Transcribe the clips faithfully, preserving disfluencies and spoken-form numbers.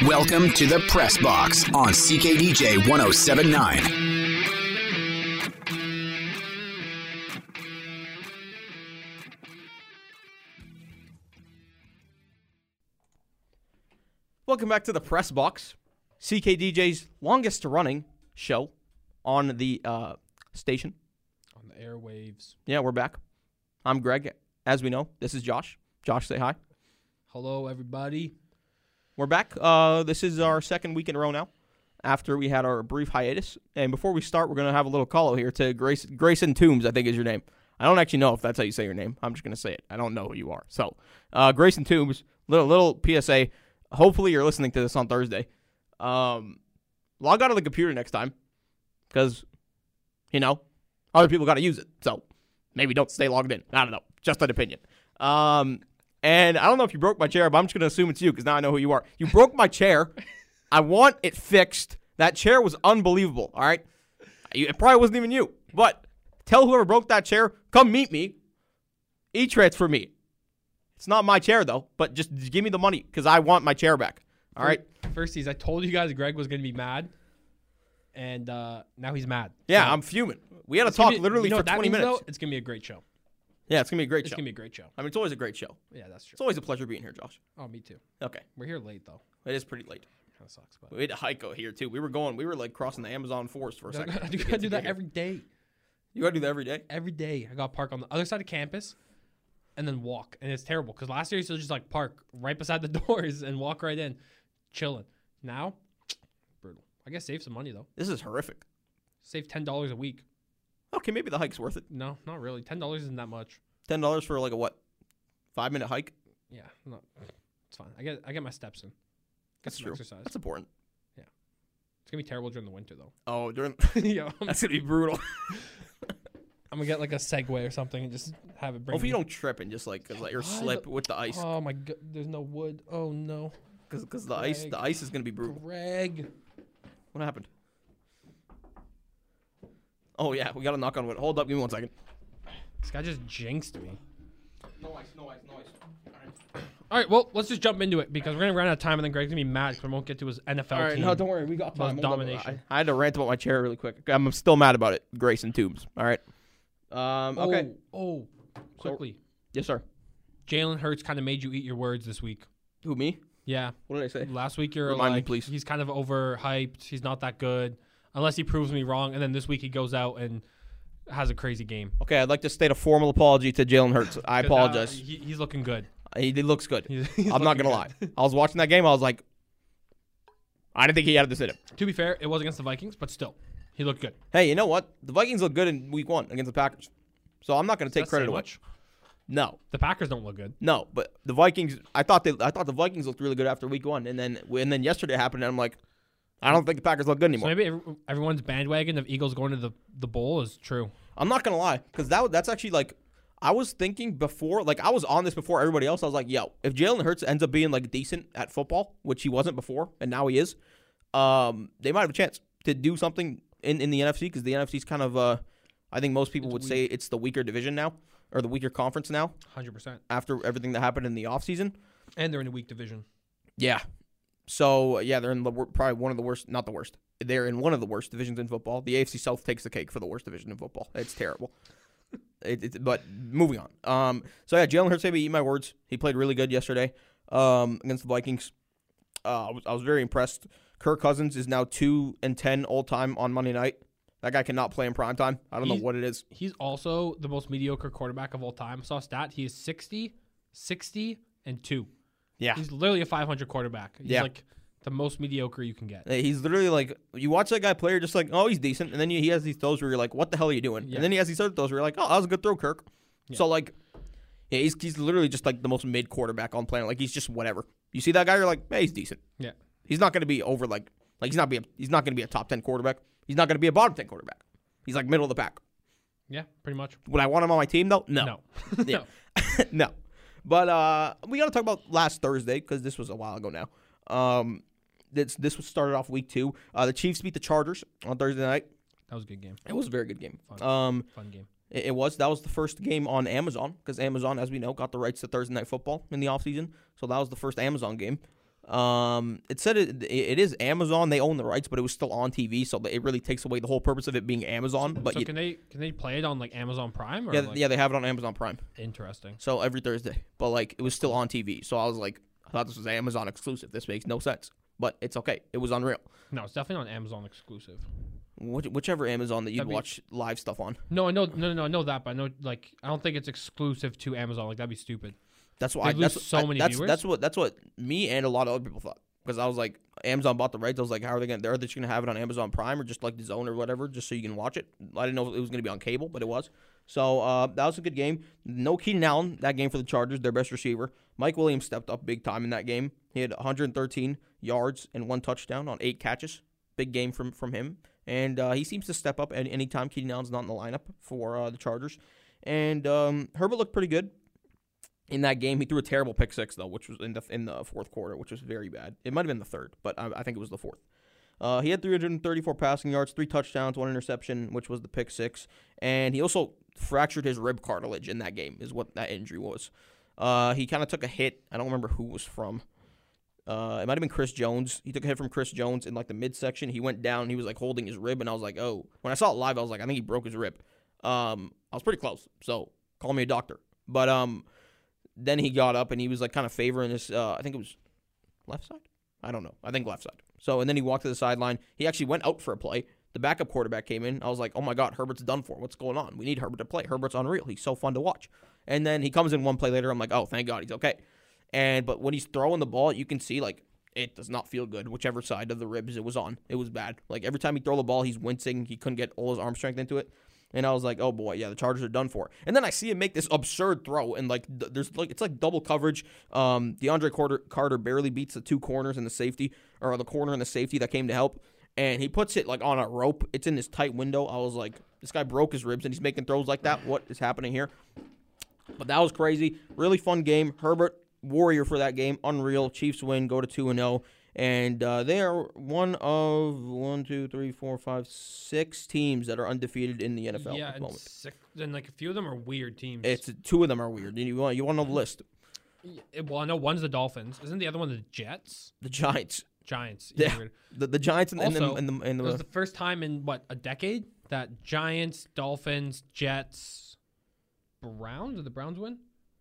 Welcome to the Press Box on C K D J one oh seven point nine. Welcome back to the Press Box, C K D J's longest running show on the uh, station. On the airwaves. Yeah, we're back. I'm Greg. As we know, this is Josh. Josh, say hi. Hello, everybody. We're back. Uh, this is our second week in a row now after we had our brief hiatus. And before we start, we're going to have a little call out here to Grace, Grayson Toombs, I think is your name. I don't actually know if that's how you say your name. I'm just going to say it. I don't know who you are. So, uh, Grayson Toombs, little, little P S A. Hopefully you're listening to this on Thursday. Um, log out of the computer next time because, you know, other people got to use it. So maybe don't stay logged in. I don't know. Just an opinion. Um, and I don't know if you broke my chair, but I'm just going to assume it's you because now I know who you are. You broke my chair. I want it fixed. That chair was unbelievable, all right? It probably wasn't even you. But tell whoever broke that chair, come meet me. E-transfer me. It's not my chair, though, but just give me the money because I want my chair back. All right? Firsties, I told you guys Greg was going to be mad, and uh, now he's mad. Yeah, so, I'm fuming. We had to talk be, literally you know for twenty means, minutes. Though? It's going to be a great show. Yeah, it's going to be a great it's show. It's going to be a great show. I mean, it's always a great show. Yeah, that's true. It's always a pleasure being here, Josh. Oh, me too. Okay. We're here late, though. It is pretty late. Kind of sucks. But we had a hike out here, too. We were going, we were like crossing the Amazon forest for a second. I got to do that every day. You got to do that every day? Every day. I got to park on the other side of campus and then walk. And it's terrible because last year I used to just like park right beside the doors and walk right in, chilling. Now, brutal. I guess save some money, though. This is horrific. Save ten dollars a week. Okay, maybe the hike's worth it. No, not really. ten dollars isn't that much. ten dollars for like a what? Five minute hike? Yeah, no, it's fine. I get I get my steps in. Get That's some true. exercise. That's important. Yeah, it's gonna be terrible during the winter though. Oh, during Yo, that's gonna be brutal. I'm gonna get like a Segway or something and just have it bring. Hopefully me. you don't trip and just like, cause like or God. slip with the ice. Oh my god, there's no wood. Oh no. Cause, cause the ice, Greg. the ice is gonna be brutal. Greg. What happened? Oh yeah, we gotta knock on wood. Hold up, give me one second. This guy just jinxed me. No ice, no ice, no ice. All right. All right, well, let's just jump into it because we're gonna run out of time and then Greg's gonna be mad because we won't get to his N F L All right, team. no, don't worry, we got About time. Hold up. domination. I, I had to rant about my chair really quick. I'm still mad about it. Grayson Toombs. All right. Um. Oh, Okay. Oh, quickly. Yes, sir. Jalen Hurts kind of made you eat your words this week. Who, me? Yeah. What did I say? Last week you're Remind me, like, please. he's kind of overhyped. He's not that good unless he proves me wrong. And then this week he goes out and has a crazy game. Okay, I'd like to state a formal apology to Jalen Hurts. I 'Cause, uh, apologize. he, he's looking good. He, he looks good. He's, he's I'm not looking gonna good. lie. I was watching that game. I was like, I didn't think he had this in him. To be fair, it was against the Vikings, but still, he looked good. Hey, you know what? The Vikings look good in Week One against the Packers, so I'm not going to take Does that credit say away. much? No, The Packers don't look good. no, but the Vikings. I thought they. I thought the Vikings looked really good after Week One, and then and then yesterday happened, and I'm like, I don't think the Packers look good So anymore. maybe every, everyone's bandwagon of Eagles going to the, the bowl is true. I'm not gonna lie, because that that's actually like. I was thinking before, like I was on this before everybody else. I was like, yo, if Jalen Hurts ends up being like decent at football, which he wasn't before, and now he is, um, they might have a chance to do something in, in the N F C because the N F C is kind of, uh, I think most people It's would weak. say it's the weaker division now, or the weaker conference now one hundred percent. after everything that happened in the offseason. And they're in a weak division. Yeah. So, yeah, they're in the, wor- probably one of the worst, not the worst. They're in one of the worst divisions in football. The A F C South takes the cake for the worst division in football. It's terrible. It, it, but moving on. Um, so yeah, Jalen Hurts, maybe eat my words. He played really good yesterday um, against the Vikings. Uh, I was I was very impressed. Kirk Cousins is now two and ten all time on Monday night. That guy cannot play in prime time. I don't He's- know what it is. He's also the most mediocre quarterback of all time. I saw a stat. He is sixty, sixty, and two. Yeah, He's literally a five hundred quarterback. He's Yeah. like the most mediocre you can get. he's literally like you watch that guy play, you're just like, oh, he's decent, and then he has these throws where you're like, what the hell are you doing? Yeah. And then he has these other throws where you're like, oh, that was a good throw, Kirk. Yeah. So like, yeah, he's he's literally just like the most mid quarterback on planet. Like he's just whatever. You see that guy, you're like, hey, he's decent. Yeah. He's not going to be over like like he's not be a, he's not going to be a top ten quarterback. He's not going to be a bottom ten quarterback. He's like middle of the pack. Yeah, pretty much. Would I want him on my team though? No. No. Yeah. No. But uh, we got to talk about last Thursday because this was a while ago now. Um, this this was started off week two. Uh, the Chiefs beat the Chargers on Thursday night. That was a good game. It was a very good game. Fun. Um, Fun game. it, it was. That was the first game on Amazon because Amazon, as we know, got the rights to Thursday Night Football in the offseason. So that was the first Amazon game. Um, it said it, it is Amazon. They own the rights, but it was still on T V, so it really takes away the whole purpose of it being Amazon. But so you, can they can they play it on like Amazon Prime? Or yeah, like, yeah, they have it on Amazon Prime. Interesting. So every Thursday, but like it was still on T V. So I was like, I thought this was Amazon exclusive. This makes no sense, but it's okay. It was unreal. No, it's definitely on Amazon exclusive. Which, whichever Amazon that you'd That'd be- watch live stuff on. No, I know, no, no, no, I know that, but I know like I don't think it's exclusive to Amazon. Like that'd be stupid. That's why. They I, lose that's so I- many that's, viewers? That's what. That's what me and a lot of other people thought. Because I was like, Amazon bought the rights. I was like, how are they going to, are they just going to have it on Amazon Prime or just like the Zone or whatever, just so you can watch it? I didn't know if it was going to be on cable, but it was. So uh, that was a good game. No Keenan Allen, that game for the Chargers, their best receiver. Mike Williams stepped up big time in that game. He had one hundred thirteen yards and one touchdown on eight catches. Big game from, from him. And uh, he seems to step up any anytime Keenan Allen's not in the lineup for uh, the Chargers. And um, Herbert looked pretty good. In that game, he threw a terrible pick six though, which was in the in the fourth quarter, which was very bad. It might have been the third, but I, I think it was the fourth. Uh, he had three hundred thirty-four passing yards, three touchdowns, one interception, which was the pick six, and he also fractured his rib cartilage in that game. Is what that injury was. Uh, he kind of took a hit. I don't remember who it was from. Uh, it might have been Chris Jones. He took a hit from Chris Jones in like the midsection. He went down. And he was like holding his rib, and I was like, oh. When I saw it live, I was like, I think he broke his rib. Um, I was pretty close, so call me a doctor. But um. Then he got up and he was like kind of favoring his, uh, I think it was left side? I don't know. I think left side. So, and then he walked to the sideline. He actually went out for a play. The backup quarterback came in. I was like, oh my God, Herbert's done for. What's going on? We need Herbert to play. Herbert's unreal. He's so fun to watch. And then he comes in one play later. I'm like, oh, thank God he's okay. And, but when he's throwing the ball, you can see like it does not feel good, whichever side of the ribs it was on. It was bad. Like every time he throw the ball, he's wincing. He couldn't get all his arm strength into it. And I was like, oh boy, yeah, the Chargers are done for. And then I see him make this absurd throw, and like, th- there's like, it's like double coverage. Um, DeAndre Carter, Carter barely beats the two corners and the safety, or the corner and the safety that came to help, and he puts it like on a rope. It's in this tight window. I was like, this guy broke his ribs, and he's making throws like that. What is happening here? But that was crazy. Really fun game. Herbert, warrior for that game. Unreal. Chiefs win. Go to two and zero. And uh, they are one of one, two, three, four, five, six teams that are undefeated in the N F L Yeah, at the and, moment. six, and like a few of them are weird teams. It's two of them are weird. You want you want to know the list? Yeah, well, I know one's the Dolphins. Isn't the other one the Jets? The Giants. Giants. Yeah, Weird. the the Giants and, Also, and the and the, and It was the the first time in what a decade that Giants, Dolphins, Jets, Browns. Did the Browns win?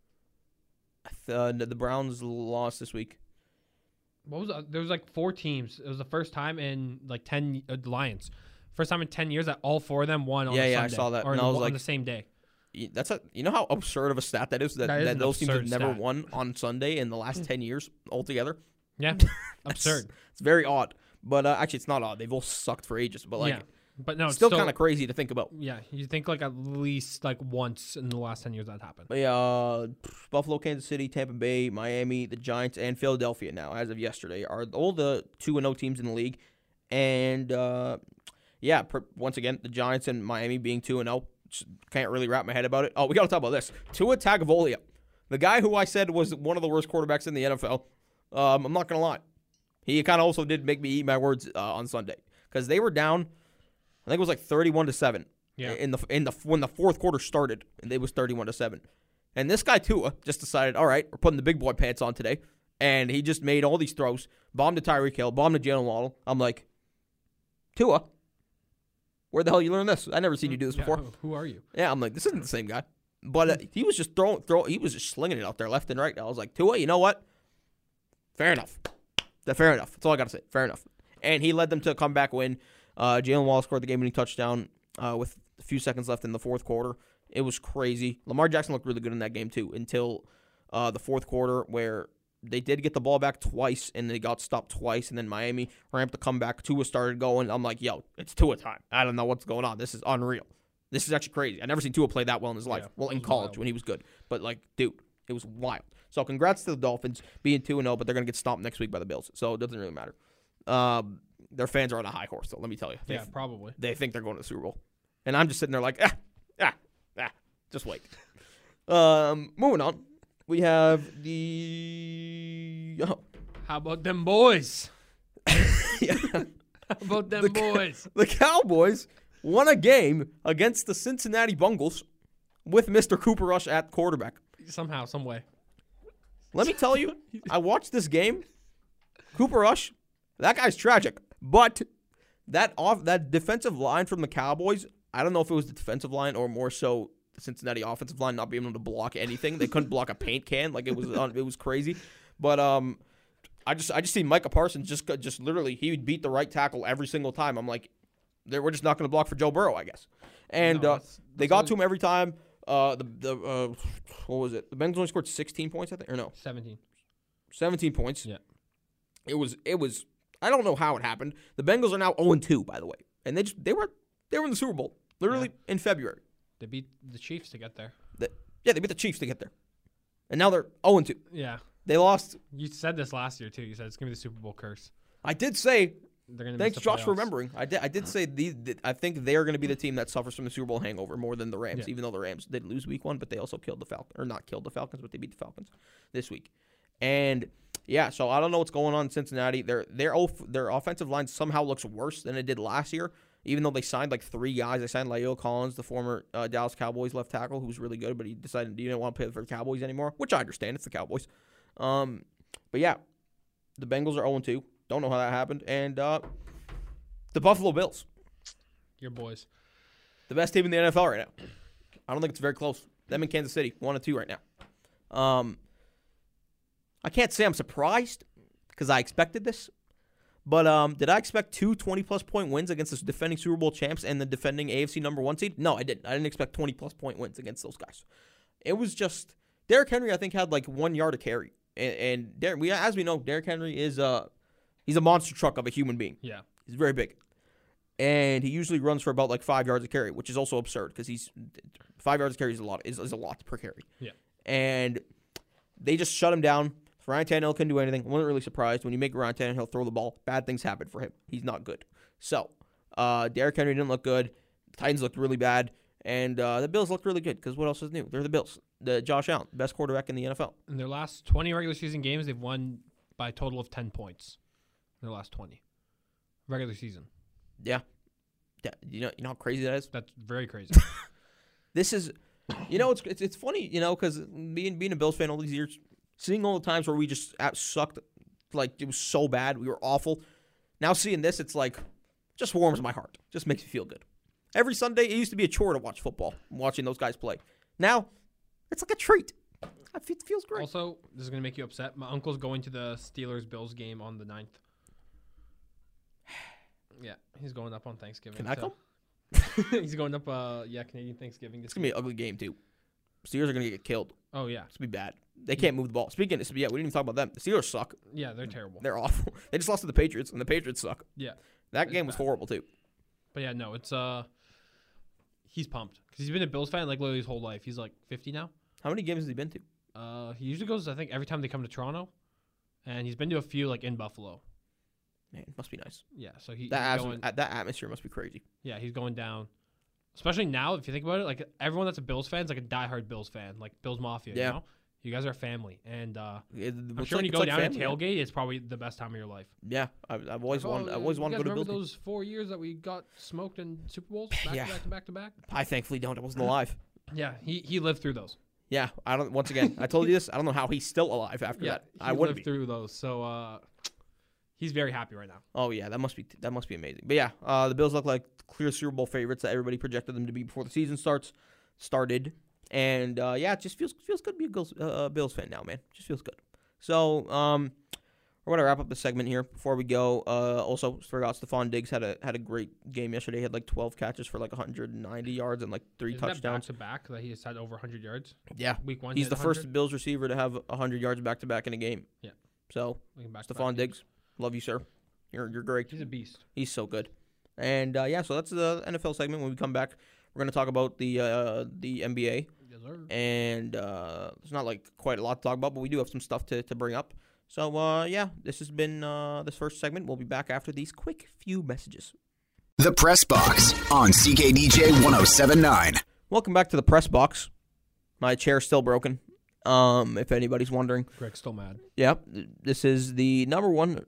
uh, the Browns lost this week. What was it? There was like four teams. It was the first time in like ten uh, the Lions. First time in ten years that all four of them won on Yeah, a yeah, I Sunday, saw that. or And the, I was on like- the same day. Y- That's a you know how absurd of a stat that is that, That is that an those teams have absurd never stat. won on Sunday in the last ten years altogether. Yeah, That's- absurd. It's very odd, but uh, actually it's not odd. They've all sucked for ages, but like yeah, but no, it's still kind of crazy to think about. Yeah, you think like at least like once in the last ten years that happened. But yeah, uh, Buffalo, Kansas City, Tampa Bay, Miami, the Giants, and Philadelphia now, as of yesterday, are all the two and zero teams in the league. And uh, yeah, per, once again, the Giants and Miami being two and zero, can't really wrap my head about it. Oh, we got to talk about this. Tua Tagovailoa, the guy who I said was one of the worst quarterbacks in the N F L. Um, I'm not gonna lie, he kind of also did make me eat my words uh, on Sunday because they were down. I think it was like thirty-one to seven. Yeah. In the in the when the fourth quarter started, and it was thirty-one to seven. And this guy Tua just decided, all right, we're putting the big boy pants on today, and he just made all these throws, bombed to Tyreek Hill, bombed to Jalen Waddle. I'm like, Tua, where the hell you learn this? I never seen you do this Yeah, before. who- Who are you? Yeah, I'm like, this isn't the same guy. But uh, he was just throwing, throw. He was just slinging it out there left and right. I was like, Tua, you know what? Fair enough. Fair enough. That's all I got to say. Fair enough. And he led them to a comeback win. Uh, Jalen Waddle scored the game-winning touchdown uh, with a few seconds left in the fourth quarter. It was crazy. Lamar Jackson looked really good in that game, too, until uh, the fourth quarter where they did get the ball back twice, and they got stopped twice, and then Miami ramped the comeback. Tua started going. I'm like, yo, it's Tua time. I don't know what's going on. This is unreal. This is actually crazy. I've never seen Tua play that well in his life. Yeah, well, it in was college wild. when he was good. But, like, dude, it was wild. So congrats to the Dolphins being two and oh, but they're going to get stomped next week by the Bills. So it doesn't really matter. Um, their fans are on a high horse, so let me tell you. They, Yeah, probably. they think they're going to the Super Bowl. And I'm just sitting there like, ah, ah, ah, just wait. Um, moving on. We have the... Oh. How about them boys? Yeah. How about them The- boys? The Cowboys won a game against the Cincinnati Bengals with Mister Cooper Rush at quarterback. Somehow, some way. Let me tell you, I watched this game, Cooper Rush, that guy's tragic. But that off that defensive line from the Cowboys, I don't know if it was the defensive line or more so the Cincinnati offensive line not being able to block anything. They couldn't block a paint can. Like, it was it was crazy. But um, I just I just see Micah Parsons just just literally he would beat the right tackle every single time. I'm like, they we're just not going to block for Joe Burrow, I guess. And No, uh, that's- they that's got what- to him every time. Uh, the the uh, what was it? The Bengals only scored sixteen points, I think, or no, seventeen. seventeen points. Yeah. It was it was I don't know how it happened. The Bengals are now oh and two, by the way, and they just they were they were in the Super Bowl literally in February. They beat the Chiefs to get there. The, yeah, they beat the Chiefs to get there, and now they're oh and two. Yeah. They lost. You said this last year, too. You said it's going to be the Super Bowl curse. I did say. They're gonna Thanks, miss the Josh, for playoffs. remembering. I did. I did say the, the. I think they are going to be the team that suffers from the Super Bowl hangover more than the Rams. Yeah. Even though the Rams did lose Week One, but they also killed the Falcons, or not killed the Falcons, but they beat the Falcons this week. And yeah, so I don't know what's going on in Cincinnati. Their their off, their offensive line somehow looks worse than it did last year. Even though they signed like three guys, they signed La'el Collins, the former uh, Dallas Cowboys left tackle, who was really good, but he decided he didn't want to play for the Cowboys anymore, which I understand. It's the Cowboys. Um, but yeah, the Bengals are oh and two. Don't know how that happened, and. uh The Buffalo Bills, Your boys. the best team in the N F L right now. I don't think it's very close. Them in Kansas City, one and two right now. Um, I can't say I'm surprised because I expected this. But um, did I expect two twenty-plus point wins against the defending Super Bowl champs and the defending A F C number one seed? No, I didn't. I didn't expect twenty-plus point wins against those guys. It was just Derrick Henry, I think, had like one yard of carry. And, and Der- we, as we know, Derrick Henry is uh, he's a monster truck of a human being. Yeah. He's very big. And he usually runs for about like five yards of carry, which is also absurd because he's five yards of carry is a lot is, is a lot per carry. Yeah. And they just shut him down. Ryan Tannehill couldn't do anything. I wasn't really surprised when you make Ryan Tannehill throw the ball. Bad things happen for him. He's not good. So uh, Derrick Henry didn't look good. The Titans looked really bad, and uh, the Bills looked really good because what else is new? They're the Bills. The Josh Allen, best quarterback in the N F L. In their last twenty regular season games, they've won by a total of ten points. In their last twenty regular season. Yeah. Yeah. You know, you know how crazy that is. That's very crazy. This is, you know, it's it's, it's funny, you know, because being being a Bills fan all these years, seeing all the times where we just sucked, like it was so bad, we were awful. Now seeing this, it's like, just warms my heart. Just makes me feel good. Every Sunday, it used to be a chore to watch football, watching those guys play. Now, it's like a treat. It feels great. Also, this is going to make you upset. My uncle's going to the Steelers-Bills game on the ninth. Yeah, he's going up on Thanksgiving. Can I so- come? He's going up, uh, yeah, Canadian Thanksgiving. It's going to be an ugly game, too. Steelers are going to get killed. Oh, yeah. It's going to be bad. They can't move the ball. Speaking of, yeah, we didn't even talk about them. The Steelers suck. Yeah, they're terrible. They're awful. They just lost to the Patriots, and the Patriots suck. Yeah. That It's game was bad. horrible, too. But, yeah, no, it's, uh, he's pumped. Because he's been a Bills fan, like, literally his whole life. He's, like, fifty now. How many games has he been to? Uh, he usually goes, I think, every time they come to Toronto. And he's been to a few, like, in Buffalo. Man, it must be nice. Yeah, so he, That, he's atmos- going, that atmosphere must be crazy. yeah, he's going down. Especially now, if you think about it, like, everyone that's a Bills fan is, like, a diehard Bills fan. Like, Bills Mafia, Yeah. you know? You guys are a family. And, uh, It- I'm it's sure like- when you it's go like down family, and tailgate, it's probably the best time of your life. Yeah, I've, I've always Like, wanted. oh, I've always you wanted guys to go to remember Bills. those four years that we got smoked in Super Bowls back Yeah. to back to back to back? I thankfully don't. I wasn't alive. Yeah, he, he lived through those. Yeah, I don't. Once again, I told you this. I don't know how he's still alive after Yeah, that. he I wouldn't lived be. through those. So uh, he's very happy right now. Oh yeah, that must be that must be amazing. But yeah, uh, the Bills look like clear Super Bowl favorites that everybody projected them to be before the season starts started. And uh, yeah, it just feels feels good to be a Bills, uh, Bills fan now, man. Just feels good. So um, we're gonna wrap up the segment here before we go. Uh, also forgot Stephon Diggs had a had a great game yesterday. He had like twelve catches for like one hundred ninety yards and like three Isn't that touchdowns. back to back that he just had over one hundred yards? Yeah, Week one, he's he the had first one hundred? Bills receiver to have one hundred yards back to back in a game. Yeah. So Looking back to back Stephon games. Diggs, love you, sir. You're you're great. He's a beast. He's so good. And uh, yeah, so that's the N F L segment. When we come back, we're gonna talk about the uh, the N B A. Yes, sir. And uh, there's not like quite a lot to talk about, but we do have some stuff to, to bring up. So uh, yeah, this has been uh, this first segment. We'll be back after these quick few messages. The Press Box on C K D J one oh seven point nine. Welcome back to the press box. My chair's still broken. Um, if anybody's wondering. Greg's still mad. Yep, this is the number one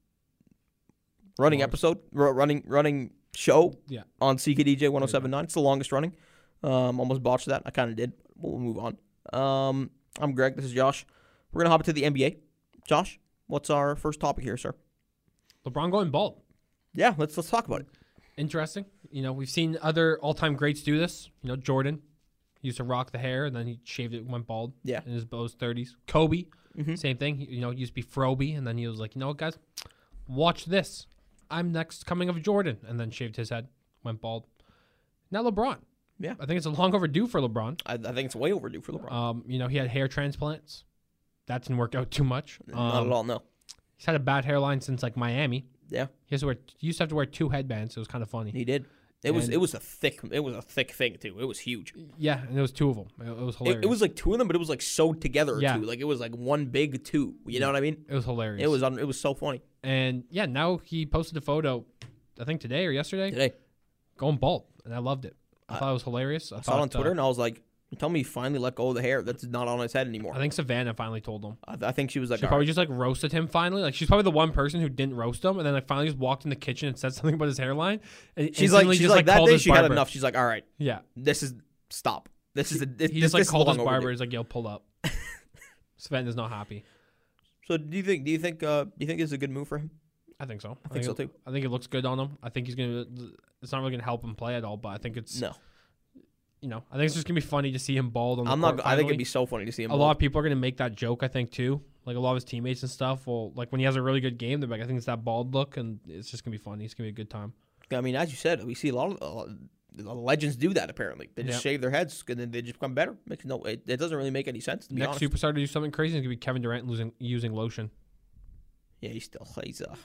running Longest. episode, r- running running show Yeah. on C K D J one oh seven point nine. It's the longest running. Um, almost botched that. I kind of did. We'll move on. Um, I'm Greg. This is Josh. We're gonna hop into the N B A. Josh, what's our first topic here, sir? LeBron going bald. Yeah, let's let's talk about it. Interesting. You know, we've seen other all-time greats do this. You know, Jordan used to rock the hair, and then he shaved it and went bald Yeah. in his those thirties. Kobe, Mhm. same thing. He, you know, used to be Froby, and then he was like, you know what, guys? Watch this. I'm next coming of Jordan, and then shaved his head, went bald. Now LeBron. Yeah. I think it's long overdue for LeBron. I, I think it's way overdue for LeBron. Um, you know, he had hair transplants. That didn't work out too much. Um, Not at all, no. He's had a bad hairline since like Miami. Yeah, He, has to wear, he used to have to wear two headbands. It was kind of funny. he did. It was And- it was a thick it was a thick thing too. It was huge. Yeah, and it was two of them. It, it was hilarious. It, it was like two of them, but it was like sewed together. Yeah. Two. Like it was like one big two. You know what I mean? It was hilarious. It was un, it was so funny And yeah, now he posted a photo, I think today or yesterday, today. going bald, and I loved it. I I- thought it was hilarious. I, I saw it on thought, Twitter, uh, and I was like, "You tell me he finally let go of the hair. That's not on his head anymore." I think Savannah finally told him. I, I think she was like, She "All probably right." just like roasted him finally. Like she's probably the one person who didn't roast him, and then like finally just walked in the kitchen and said something about his hairline. And She's like, instantly she's just, like, that called day his she had barber. enough. She's like, "All right, Yeah, this is stop. This is a this, he this, just like this is called his long barber. overdue." He's like, "Yo, pull up." Savannah's not happy. So do you think? Do you think? Uh, do you think this is a good move for him? I think so. I, think so, it- too. I think it looks good on him. I think he's gonna. It's not really gonna help him play at all, but I think it's. No, You know, I think it's just gonna be funny to see him bald on the I'm court not. I think finally. it'd be so funny to see him. A lot of people are gonna make that joke. I think too. Like a lot of his teammates and stuff. Well, like when he has a really good game, they're like, I think it's that bald look, and it's just gonna be funny. It's gonna be a good time. I mean, as you said, we see a lot of uh, the legends do that. Apparently, they just Yeah. shave their heads and then they just become better. Makes no. It, it doesn't really make any sense to be Next honest. superstar to do something crazy is gonna be Kevin Durant losing using lotion. Yeah, he's still he's a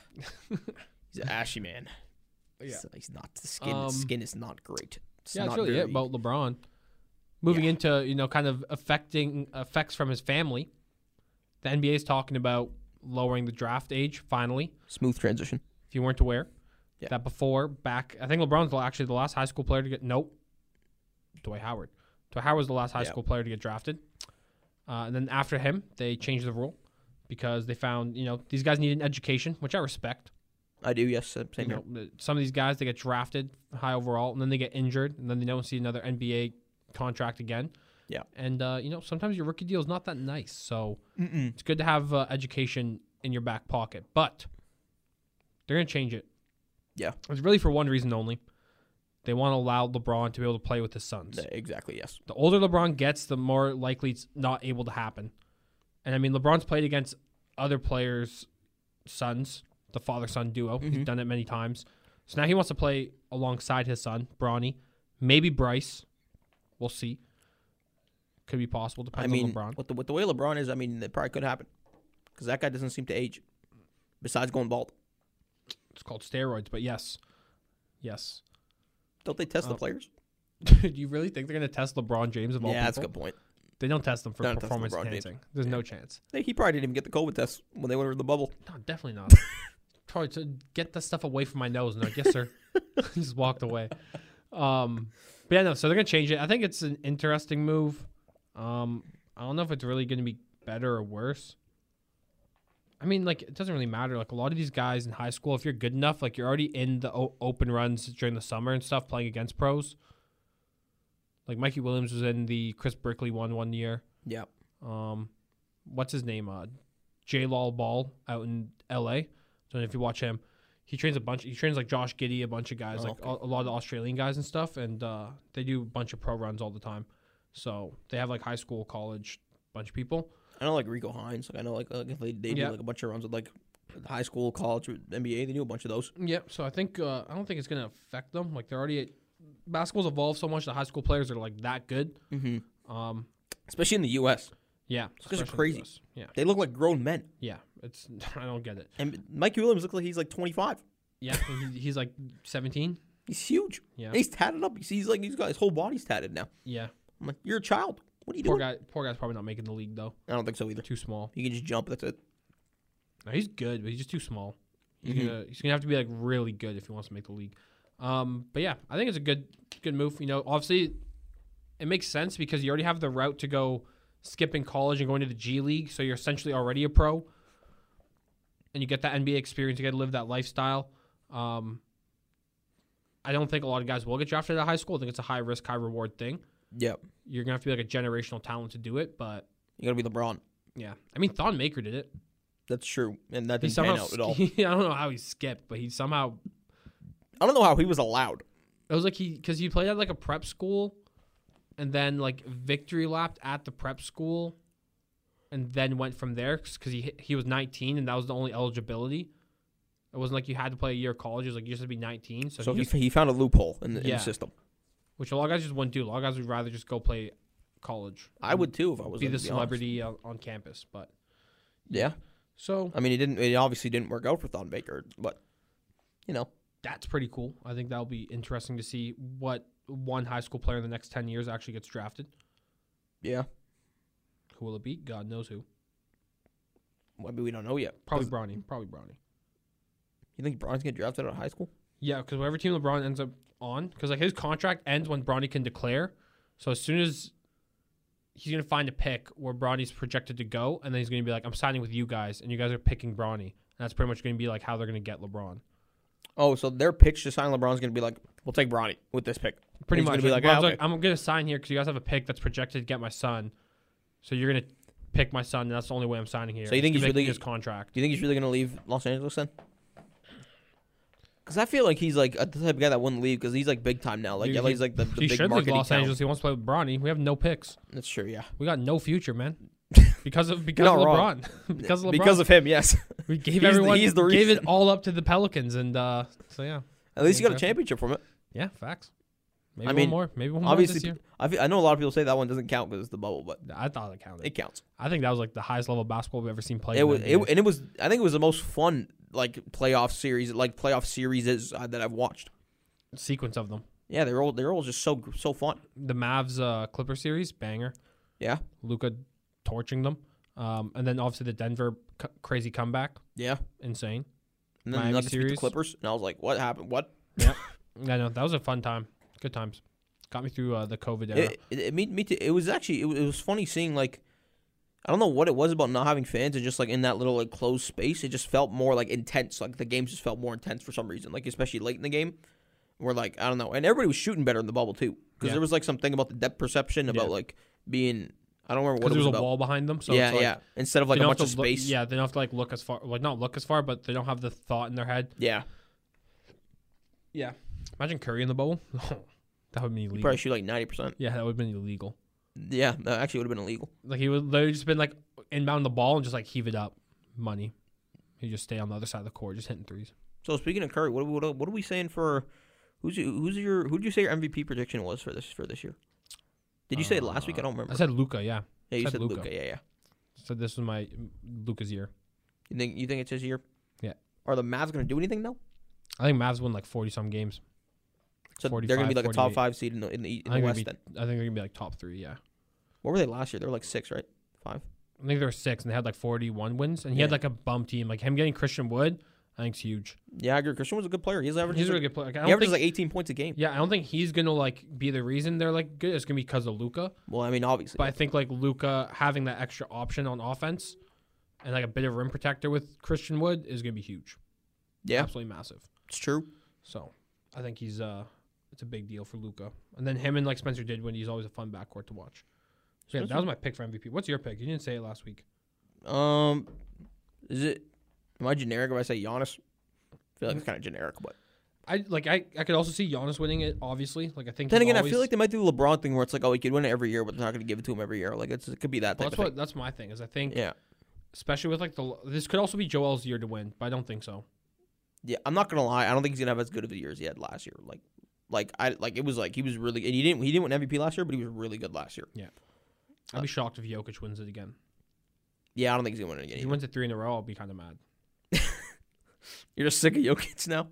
he's an ashy man. Yeah. He's, he's not the skin. Um, skin is not great. It's yeah, not that's really very, it about LeBron. Moving Yeah. into you know kind of affecting effects from his family. The N B A is talking about lowering the draft age finally. smooth transition. If you weren't aware, Yeah. that before back, I think LeBron's actually the last high school player to get nope. Dwight Howard. Dwight Howard was the last high Yeah. school player to get drafted, uh, and then after him, they changed the rule because they found you know these guys need an education, which I respect. I do. Yes, same You here. know, the- some of these guys they get drafted high overall, and then they get injured, and then they don't see another N B A contract again. Yeah. And uh, you know sometimes your rookie deal is not that nice, so Mm-mm. it's good to have uh, education in your back pocket, but they're gonna change it. Yeah. It's really for one reason only. They want to allow LeBron to be able to play with his sons. Yeah, exactly. Yes. The older LeBron gets, the more likely it's not able to happen. And I mean, LeBron's played against other players' sons, the father-son duo. He's Mhm. done it many times. So now he wants to play alongside his son, Bronny. Maybe Bryce. We'll see. Could be possible. Depends I mean, on LeBron. with the with the way LeBron is, I mean, it probably could happen because that guy doesn't seem to age. Besides going bald, It's called steroids, but yes. Yes. don't they test the Oh. players? Do you really think they're going to test LeBron James of all Yeah, that's a people? good point. They don't test them for They don't test performance LeBron James. enhancing. There's no chance. Hey, He probably didn't even get the COVID test when they went over the bubble. No, definitely not. Probably to get the stuff away from my nose. And like, yes, sir. Just walked away. Um, but yeah, no. So they're gonna change it. I think it's an interesting move. Um, I don't know if it's really gonna be better or worse. I mean, like it doesn't really matter. Like a lot of these guys in high school, if you're good enough, like you're already in the o- open runs during the summer and stuff, playing against pros. Like Mikey Williams was in the Chris Brickley one one year. Yeah. Um, what's his name? Uh, J. Lal Ball out in L A. So if you watch him, he trains a bunch. He trains like Josh Giddey, a bunch of guys, Oh, like okay. a, a lot of the Australian guys and stuff, and uh, they do a bunch of pro runs all the time. So they have like high school, college, bunch of people. I know like Rico Hines. Like I know like, like if they they Yeah. do like a bunch of runs with like high school, college, N B A. They do a bunch of those. Yep. So I think uh, I don't think it's gonna affect them. Like they're already basketball's evolved so much. The high school players are like that good. Mm-hmm. Um, Especially in the U S, yeah, These guys are especially in the crazy. U S. Yeah, they look like grown men. yeah. It's I don't get it. And Mikey Williams looks like he's like twenty-five. Yeah, he, he's like seventeen. He's huge. Yeah, He's tatted up. You see, he's like he's got his whole body's tatted now. yeah. I'm like, you're a child. What are you Poor doing? guy. Poor guy's probably not making the league though. I don't think so either. Too small. He can just jump. That's it. No, he's good, but he's just too small. He's Mhm. gonna he's gonna have to be like really good if he wants to make the league. Um, but yeah, I think it's a good good move. You know, obviously, it makes sense because you already have the route to go skipping college and going to the G League, so you're essentially already a pro, and you get that N B A experience. You get to live that lifestyle. Um, I don't think a lot of guys will get drafted out of high school. I think it's a high risk, high reward thing. Yep. You're gonna have to be like a generational talent to do it, but You gotta be LeBron. yeah, I mean Thon Maker did it. That's true, and that He didn't pan somehow out at all. sk- I don't know how he skipped, but he somehow I don't know how he was allowed. it was like he because he played at like a prep school, and then like victory lapped at the prep school, and then went from there because he he was nineteen and that was the only eligibility. It wasn't like you had to play a year of college. It was like you just had to be nineteen. So, So he he, just, he found a loophole in the, in Yeah. the system. which a lot of guys just wouldn't do. A lot of guys would rather just go play college. I would too if I was be to the honest. celebrity on, on campus, but Yeah, so I mean, it didn't. It obviously didn't work out for Thon Baker, but you know, that's pretty cool. I think that'll be interesting to see what one high school player in the next ten years actually gets drafted. yeah. Who will it be? God knows who. Well, I mean, we don't know yet. Probably 'Cause- Bronny. Probably Bronny. You think Bronny's gonna get drafted out of high school? Yeah, because whatever team LeBron ends up on, because like his contract ends when Bronny can declare. So as soon as he's gonna find a pick where Bronny's projected to go, and then he's gonna be like, "I'm signing with you guys," and you guys are picking Bronny. And that's pretty much gonna be like how they're gonna get LeBron. Oh, so their pitch to sign LeBron's gonna be like, "We'll take Bronny with this pick." Pretty He's much. gonna be Like, like, LeBron's "Ah, like, I'm gonna sign here because you guys have a pick that's projected to get my son. So you're gonna pick my son, and that's the only way I'm signing here. So you think It's he's making really- his contract? Do you think he's really gonna leave Los Angeles then? Because I feel like he's like a the type of guy that wouldn't leave because he's like big time now. Like Dude, L A's he- like the, the he big should leave marketing Los town. Angeles. He wants to play with Bronny. We have no picks. That's true. Yeah. We got no future, man. Because of because You're of not wrong. LeBron. because of LeBron. Because of him, yes. we gave he's the- everyone he's the gave it reason. all up to the Pelicans, and uh, so yeah, At least he got a Exactly. championship from it. yeah, facts. Maybe I mean, one more. Maybe one Obviously, more this year. I, feel, I know a lot of people say that one doesn't count because it's the bubble, but I thought it counted. it counts. I think that was like the highest level of basketball we've ever seen played. It in was, the it, N B A. and it was. I think it was the most fun like playoff series, like playoff series is uh, that I've watched. sequence of them. Yeah, they're all they're all just so so fun. The Mavs uh, Clipper series, banger. Yeah, Luka torching them, um, and then obviously the Denver c- crazy comeback, yeah. insane. And then Miami the Nuggets beat the series. Clippers, and I was like, "What happened? What?" Yeah, I know that was a fun time. Good times. Got me through uh, the COVID era. It, it, it, me, me too. It was actually it was, it was funny seeing like I don't know what it was about not having fans and just like in that little like closed space. It just felt more like intense. Like the games just felt more intense for some reason. Like especially late in the game, where like I don't know, and everybody was shooting better in the bubble too because Yeah. there was like something about the depth perception about Yeah. like being I don't remember what Because it there was was a about. wall behind them, so yeah, it's like, yeah. Instead of like they a don't bunch have of to look- space. yeah, they don't have to like look as far, like not look as far, but they don't have the thought in their head. yeah. Yeah, imagine Curry in the bubble. That would be You illegal. probably shoot like ninety percent. Yeah, that would have been illegal. Yeah, that actually would have been illegal. Like he would literally just been like inbound the ball and just like heave it up, money. He just stay on the other side of the court, just hitting threes. So speaking of Curry, what what, what are we saying for who's your, who's your who did you say your M V P prediction was for this for this year? Did you say it last week? I don't remember. I said Luca. Yeah, yeah, you said said Luka. Luka. Yeah, yeah. said this was my Luca's year. You think you think it's his year? Yeah. Are the Mavs going to do anything though? I think Mavs won like forty some games. So they're going to be like a top forty-eight. five seed in the in the, in I the think, West. they're Then gonna be, I think they're gonna be like top three. Yeah, what were they last year? They were like six, right? Five. I think they were six and they had like forty-one wins, and he had Yeah. like a bum team. Like him getting Christian Wood, I think it's huge. Yeah, I agree. Christian was a good player. He's averaging. He's a really good player. Like, I He don't averages think, like eighteen points a game. yeah, I don't think he's gonna like be the reason they're like good. It's gonna be because of Luca. Well, I mean, obviously. But I think like Luca having that extra option on offense and like a bit of rim protector with Christian Wood is gonna be huge. yeah, Absolutely massive. it's true. So I think he's uh it's a big deal for Luca. And then him and like Spencer Dinwiddie, he's always a fun backcourt to watch. So yeah, that was my pick for M V P. What's your pick? You didn't say it last week. Um, is it? Am I generic if I say Giannis? I feel like it's kind of generic, but I like I, I could also see Giannis winning it, obviously. Like I think then he's again, I always, feel like they might do the LeBron thing where it's like, oh, he could win it every year, but they're not going to give it to him every year. Like it's, it could be that type well, that's of what thing. that's my thing is I think Yeah, especially with like the this could also be Joel's year to win, but I don't think so. yeah. I'm not gonna lie. I don't think he's gonna have as good of a year as he had last year. Like, like I like it was like he was really and he didn't he didn't win M V P last year, but he was really good last year. I'd be shocked if Jokic wins it again. Yeah, I don't think he's gonna win it again. If he either. wins it three in a row, I'll be kind of mad. You're just sick of Jokic now.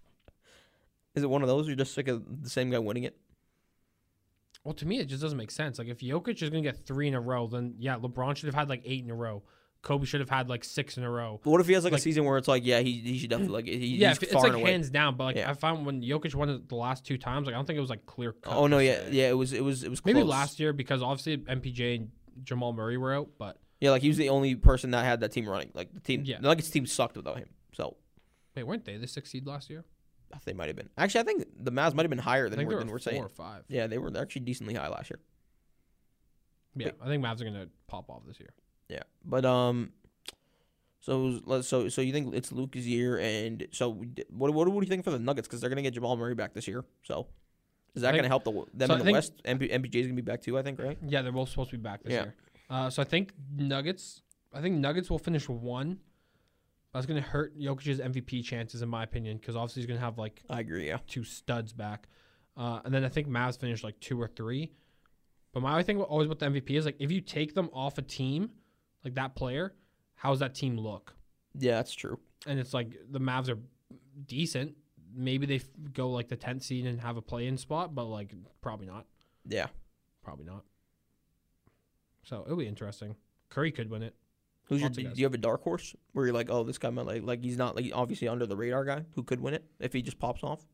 Is it one of those? You're just sick of the same guy winning it. Well, to me, it just doesn't make sense. Like, if Jokic is going to get three in a row, then, yeah, LeBron should have had, like, eight in a row. Kobe should have had, like, six in a row. But what if he has like, Like- a season where it's like, yeah, he he should definitely like he, yeah, he's if it's, far like, and away. hands down. But, like, Yeah. I found when Jokic won it the last two times, like, I don't think it was, like, clear cut. Oh no, per yeah, se. yeah. It was it was it was Maybe close. last year because, obviously, M P J and Jamal Murray were out. But, Yeah, like he was the only person that had that team running. Like the team, Yeah. the Nuggets team sucked without him. So wait, weren't they the sixth seed last year? they might have been. Actually, I think the Mavs might have been higher I than think we're, they than were we're four saying. or five. Yeah, they were actually decently high last year. Yeah, I think Mavs are going to pop off this year. Yeah, but um, So let's- so so you think it's Luka's year, and so what what, what do you think for the Nuggets? Because they're gonna get Jamal Murray back this year. So is that I think- gonna help the, them so in I the think- West? M P, M P J's gonna be back too, I think, right? Yeah, they're both supposed to be back this Yeah. year. Uh, so I think Nuggets. I think Nuggets will finish one. That's going to hurt Jokic's M V P chances, in my opinion, because obviously he's going to have like I agree. Yeah. two studs back. Uh, and then I think Mavs finished like two or three. But my thing always with the M V P is like if you take them off a team, like that player, how does that team look? Yeah, that's true. And it's like the Mavs are decent. Maybe they f- go like the tenth seed and have a play-in spot, but like probably not. Yeah. Probably not. So it'll be interesting. Curry could win it. Who's your? Lots of Do guys. you have a dark horse where you're like, oh, this guy might like like he's not like obviously under the radar guy who could win it if he just pops off?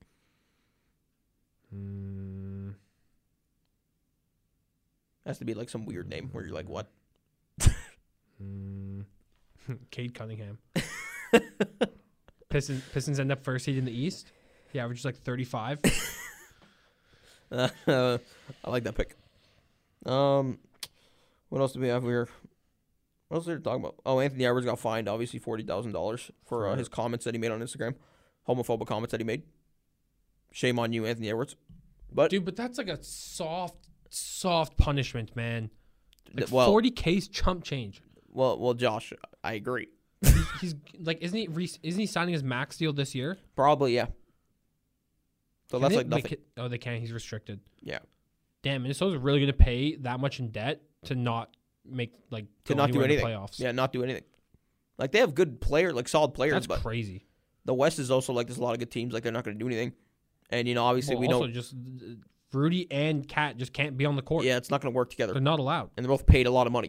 Mm, Has to be like some weird name where you're like, what? mm. Cade Cunningham. Pistons, Pistons end up first seed in the East. He averages like thirty-five. Uh, I like that pick. Um, what else do we have here? What else are they talking about? Oh, Anthony Edwards got fined, obviously forty thousand dollars for uh, For- his comments that he made on Instagram, homophobic comments that he made. Shame on you, Anthony Edwards. But Dude, but that's like a soft, soft punishment, man. Like well, forty K's chump change. well, well, Josh, I agree. He's, he's like, isn't he? Re- isn't he signing his max deal this year? Probably, yeah. So Can that's they like make nothing. it- oh, they can't. He's restricted. Yeah. Damn, Minnesota's really going to pay that much in debt to not make like To go not do anywhere in the anything. playoffs. Yeah, not do anything. Like they have good player, like solid players, That's but crazy. the West is also like there's a lot of good teams. Like they're not going to do anything, and you know obviously Well, we also know. just uh, Rudy and Cat just can't be on the court. Yeah, it's not going to work together, They're not allowed. and they're both paid a lot of money.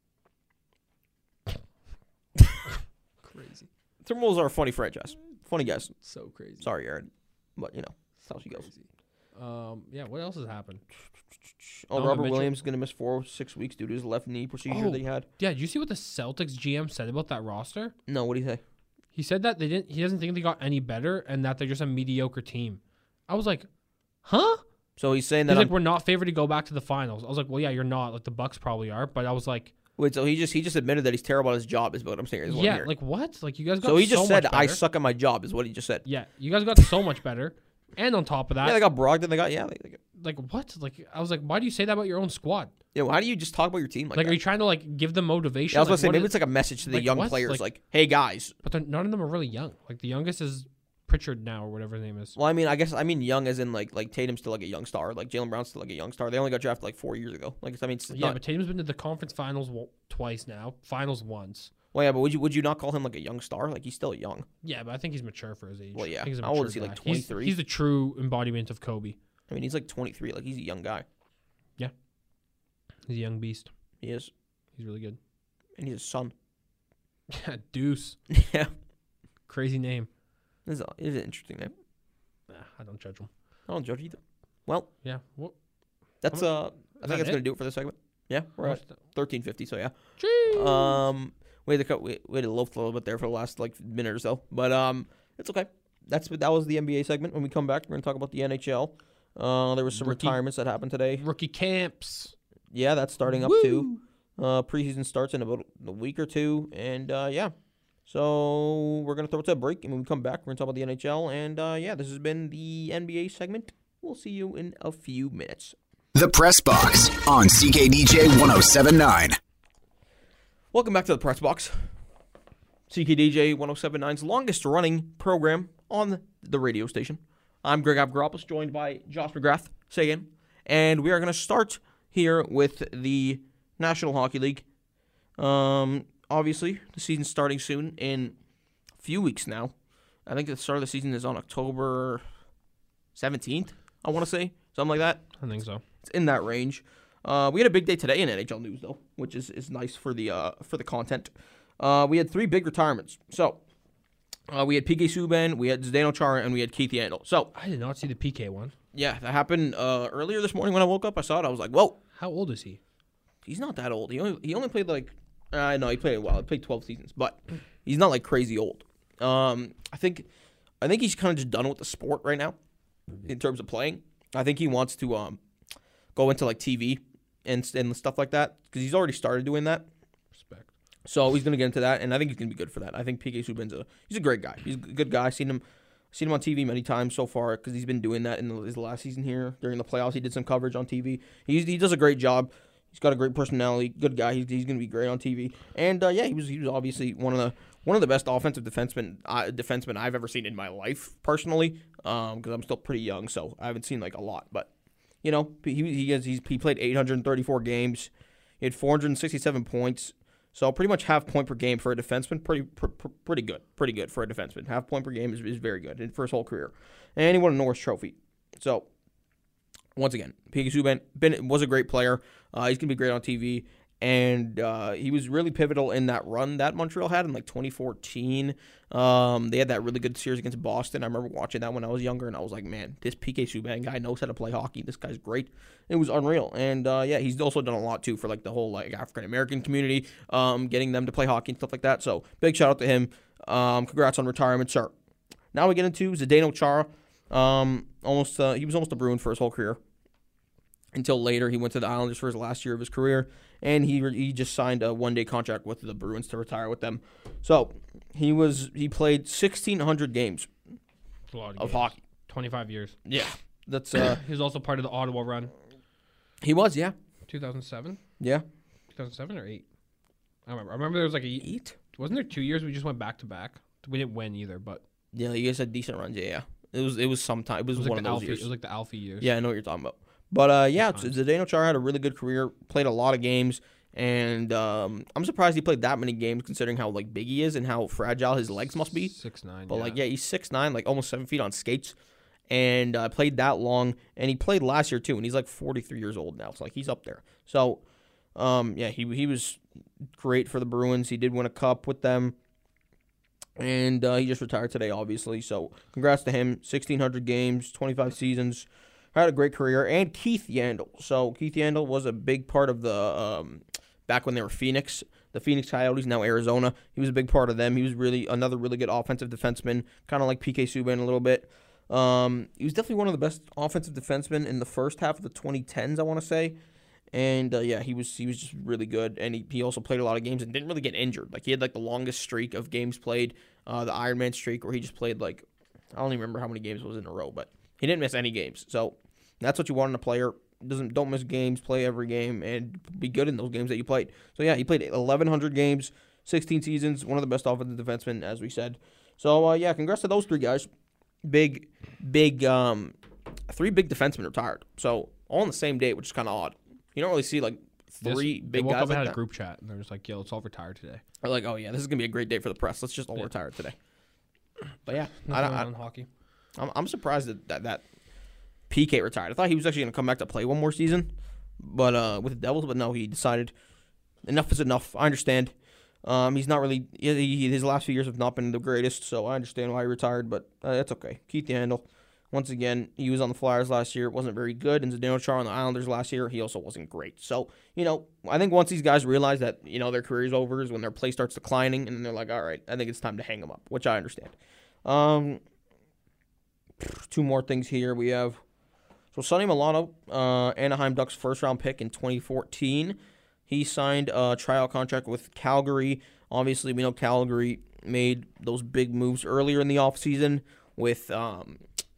Crazy. Timberwolves are a funny franchise, funny guys. So crazy. Sorry, Aaron, but you know that's how she goes. Crazy. Um, yeah, what else has happened? Oh, Donovan Robert Mitchell. Williams is going to miss four six weeks due to his left knee procedure Oh. that he had. Yeah, did you see what the Celtics G M said about that roster? No, what do you say? He said that they didn't. He doesn't think they got any better, and that they're just a mediocre team. I was like, huh? So he's saying He's that. like, I'm- we're not favored to go back to the finals. I was like, well, yeah, you're not. Like the Bucks probably are, but I was like, Wait, so he just he just admitted that he's terrible at his job is what I'm saying. Is what I'm yeah, hearing. like what? Like you guys got so he just so said much I better. suck at my job is what he just said. Yeah, you guys got so much better, and on top of that, Yeah, they got Brogdon. They got yeah. They, they got, like what? Like I was like, why do you say that about your own squad? you know, how do you just talk about your team like, Like, that? are you trying to like give them motivation? Yeah, I was like, gonna say what maybe is- it's like a message to the like, young what? players, Like- like, "Hey guys." but they're- none of them are really young. Like the youngest is Pritchard now, or whatever his name is. Well, I mean, I guess I mean young as in like like Tatum's still like a young star, like Jalen Brown's still like a young star. They only got drafted like four years ago. Like I mean, it's Yeah, not, but Tatum's been to the conference finals wo- twice now. Finals once. well, yeah, but would you would you not call him like a young star? Like he's still young. Yeah, but I think he's mature for his age. Well, yeah. I think he's a How old mature is he, like, guy. He's- twenty-three? He's, the true embodiment of Kobe. I mean, he's like twenty-three. Like he's a young guy. He's a young beast. He is, He's really good. and he's a son. Deuce. yeah, Crazy name. this is, a, this is an interesting name. Nah, I don't judge him. I don't judge either. Well, Yeah. What? that's How uh, I that think that's it? gonna do it for this segment. Yeah, we're How at much the- thirteen fifty. So yeah. Jeez. Um, we had to cut. We, we had to loaf a little bit there for the last like minute or so, but um, it's okay. That's that was the N B A segment. When we come back, we're gonna talk about the N H L. Uh, there was some Rookie- retirements that happened today. Rookie camps. Yeah, that's starting up Woo! too. Uh, preseason starts in about a week or two, and uh, yeah. So we're gonna throw it to a break, and when we come back, we're gonna talk about the N H L. And uh, yeah, this has been the N B A segment. We'll see you in a few minutes. The Press Box on C K D J one oh seven point nine. Welcome back to the Press Box. C K D J one oh seven point nine's longest running program on the radio station. I'm Greg Avgaropoulos, joined by Josh McGrath. Say again. And we are going to start here with the National Hockey League. Um, obviously, the season's starting soon in a few weeks now. I think the start of the season is on October seventeenth, I want to say. Something like that. I think so. It's in that range. Uh, we had a big day today in N H L news, though, which is, is nice for the uh, for the content. Uh, we had three big retirements. So, uh, we had P K Subban, we had Zdeno Chara, and we had Keith Yandel. So, I did not see the P K one. yeah, that happened uh, earlier this morning when I woke up. I saw it. I was like, whoa, How old is he? he's not that old. He only he only played like, I uh, know he played a while. He played twelve seasons, but he's not like crazy old. Um, I think I think he's kind of just done with the sport right now in terms of playing. I think he wants to um, go into like T V and and stuff like that because he's already started doing that. Respect. So he's going to get into that, and I think he's going to be good for that. I think P K Subban's a he's a great guy. He's a good guy. I've seen him seen him on T V many times so far because he's been doing that in the, his last season here during the playoffs. He did some coverage on T V. He's, he does a great job. He's got a great personality, good guy. He's, he's going to be great on T V. And uh, yeah, he was he was obviously one of the one of the best offensive defensemen uh, defensemen I've ever seen in my life personally. Because um, I'm still pretty young, so I haven't seen like a lot. But you know, he he has, he's, he played eight hundred thirty-four games. He had four hundred sixty-seven points. So pretty much half point per game for a defenseman, pretty pr- pr- pretty good, pretty good for a defenseman. Half point per game is, is very good for his whole career, and he won a Norris Trophy. So once again, P K Subban been was a great player. Uh, he's gonna be great on T V, and uh, he was really pivotal in that run that Montreal had in like twenty fourteen. Um, they had that really good series against Boston. I remember watching that when I was younger, and I was like, man, this P K Subban guy knows how to play hockey. This guy's great. It was unreal, and uh, yeah, he's also done a lot too for like the whole like African American community, um, getting them to play hockey and stuff like that. So big shout out to him. Um, congrats on retirement, sir. Now we get into Zdeno Chara. Um, almost uh, he was almost a Bruin for his whole career until later he went to the Islanders for his last year of his career, and he re- he just signed a one day contract with the Bruins to retire with them. So he was he played sixteen hundred games That's a lot of, of games. hockey. twenty-five years. Yeah, that's uh He was also part of the Ottawa run. he was yeah two thousand seven yeah two thousand seven or eight. I remember. I remember there was like a eight wasn't there two years we just went back to back. We didn't win either, but yeah you guys had decent runs yeah yeah it was it was sometime it was, it was one like of the those Alfie. years It was like the Alfie years. yeah I know what you're talking about. But, uh, yeah, Times. Zdeno Chara had a really good career, played a lot of games, and um, I'm surprised he played that many games considering how, like, big he is and how fragile his legs must be. Six nine. But, yeah. like, yeah, he's six nine, like, almost seven feet on skates, and uh, played that long, and he played last year, too, and he's, like, forty-three years old now, so, like, he's up there. So, um, yeah, he he was great for the Bruins. He did win a cup with them, and uh, he just retired today, obviously, so congrats to him. sixteen hundred games, twenty-five seasons. Had a great career. And Keith Yandle. So Keith Yandle was a big part of the um, back when they were Phoenix, the Phoenix Coyotes, now Arizona. He was a big part of them. He was really another really good offensive defenseman, kind of like P K Subban a little bit. Um, he was definitely one of the best offensive defensemen in the first half of the twenty tens, I want to say. And uh, yeah, he was he was just really good. And he, he also played a lot of games and didn't really get injured. Like he had like the longest streak of games played, uh, the Iron Man streak, where he just played like I don't even remember how many games it was in a row, but he didn't miss any games. So that's what you want in a player. Doesn't don't miss games, play every game, and be good in those games that you played. So yeah, he played eleven hundred games, sixteen seasons, one of the best offensive defensemen, as we said. So uh, yeah, congrats to those three guys. Big, big, um, three big defensemen retired. So all on the same day, which is kind of odd. You don't really see like three This, big they woke guys up and like had that. a group chat, and they're just like, "Yo, let's all retire today." They're like, oh yeah, this is gonna be a great day for the press. Let's just all Yeah. retire today. But yeah, I, Nothing I, on hockey. I'm, I'm surprised that, that that P K retired. I thought he was actually going to come back to play one more season, but uh, with the Devils. But no, he decided enough is enough. I understand. Um, he's not really he, he, his last few years have not been the greatest, so I understand why he retired. But uh, that's okay. Keith Yandle, once again, he was on the Flyers last year. It wasn't very good. And Zdeno Chara on the Islanders last year, he also wasn't great. So you know, I think once these guys realize that you know their career's over is when their play starts declining, and then they're like, all right, I think it's time to hang them up, which I understand. Um, two more things here. We have so Sonny Milano, uh, Anaheim Ducks first round pick in twenty fourteen. He signed a tryout contract with Calgary. Obviously, we know Calgary made those big moves earlier in the offseason with um,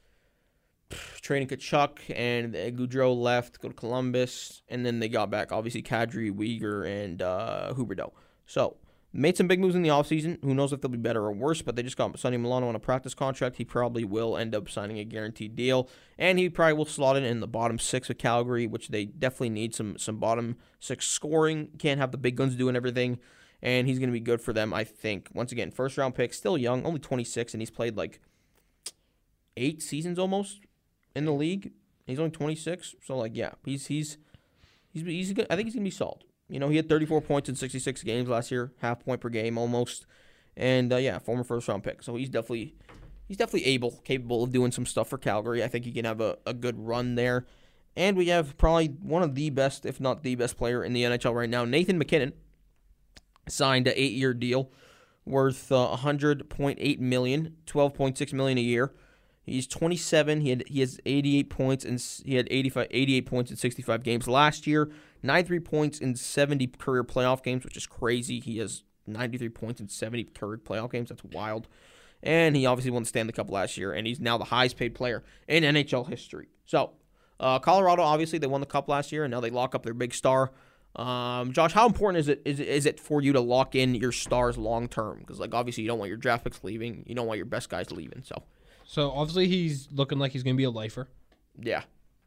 trading Kachuk, and Goudreau left to go to Columbus, and then they got back, obviously, Kadri, Weegar, and uh, Huberdeau. So, made some big moves in the offseason. Who knows if they'll be better or worse, but they just got Sonny Milano on a practice contract. He probably will end up signing a guaranteed deal, and he probably will slot in in the bottom six of Calgary, which they definitely need some some bottom six scoring. Can't have the big guns doing everything, and he's going to be good for them, I think. Once again, first-round pick, still young, only twenty-six, and he's played like eight seasons almost in the league. He's only twenty-six, so, like, yeah, he's he's he's, he's good. I think he's going to be solid. You know, he had thirty-four points in sixty-six games last year, half point per game almost, and uh, yeah, former first-round pick. So he's definitely he's definitely able, capable of doing some stuff for Calgary. I think he can have a, a good run there. And we have probably one of the best, if not the best player in the N H L right now, Nathan MacKinnon, signed an eight-year deal worth uh, one hundred point eight million dollars, twelve point six million dollars a year. He's twenty-seven. He had he has eighty-eight points and he had eighty-five, eighty-eight points in sixty-five games last year. ninety-three points in seventy career playoff games, which is crazy. He has ninety-three points in seventy-third playoff games. That's wild. And he obviously won the Stanley Cup last year, and he's now the highest paid player in N H L history. So, uh, Colorado, obviously, they won the Cup last year, and now they lock up their big star. Um, Josh, how important is it is, it is it for you to lock in your stars long term? Because, like, obviously, you don't want your draft picks leaving. You don't want your best guys leaving. So, So, obviously, he's looking like he's going to be a lifer. yeah.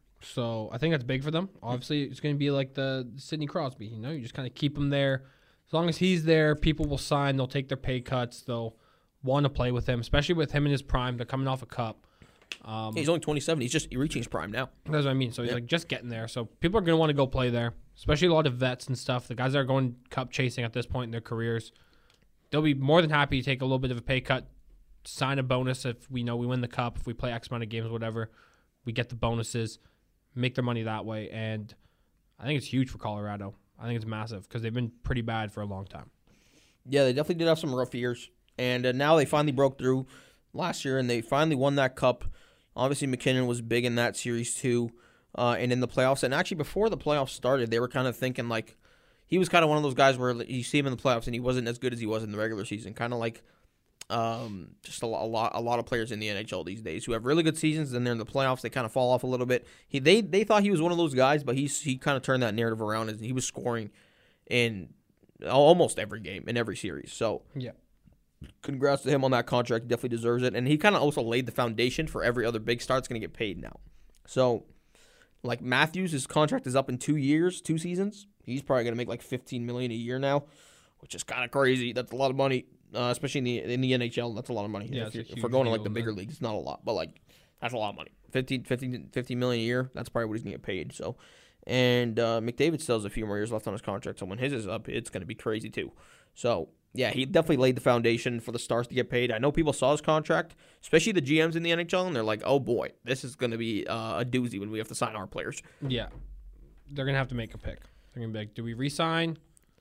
So, I think that's big for them. Obviously, it's going to be like the Sidney Crosby. You know, you just kind of keep him there. As long as he's there, people will sign. They'll take their pay cuts. They'll want to play with him, especially with him in his prime. They're coming off a cup. Um, He's only twenty-seven. He's just reaching his prime now. That's what I mean. So he's Yep. like just getting there. So people are going to want to go play there, especially a lot of vets and stuff. The guys that are going cup chasing at this point in their careers, they'll be more than happy to take a little bit of a pay cut, sign a bonus if we know we win the cup, if we play X amount of games, whatever. We get the bonuses, make their money that way. And I think it's huge for Colorado. I think it's massive because they've been pretty bad for a long time. Yeah, they definitely did have some rough years. And uh, now they finally broke through last year, and they finally won that cup. Obviously, McKinnon was big in that series, too, uh, and in the playoffs. And actually, before the playoffs started, they were kind of thinking, like, he was kind of one of those guys where you see him in the playoffs, and he wasn't as good as he was in the regular season. Kind of like um, just a, a lot a lot of players in the N H L these days who have really good seasons, and they're in the playoffs, they kind of fall off a little bit. He They they thought he was one of those guys, but he's, he kind of turned that narrative around, and he was scoring in almost every game, in every series. So, Yeah. congrats to him on that contract. He definitely deserves it. And he kind of also laid the foundation for every other big star that's going to get paid now. So, like Matthews, his contract is up in two years, two seasons. He's probably going to make like fifteen million dollars a year now, which is kind of crazy. That's a lot of money, uh, especially in the in the N H L. That's a lot of money. Yeah, if, it's a you're- if huge we're going to like deal, the bigger man. leagues, it's not a lot, but like that's a lot of money. fifteen, fifteen, fifteen million a year. That's probably what he's going to get paid. So, and uh, McDavid still has a few more years left on his contract. So when his is up, it's going to be crazy too. So, yeah, he definitely laid the foundation for the Stars to get paid. I know people saw his contract, especially the G Ms in the N H L, and they're like, oh, boy, this is going to be uh, a doozy when we have to sign our players. Yeah. They're going to have to make a pick. They're going to be like, do we re-sign?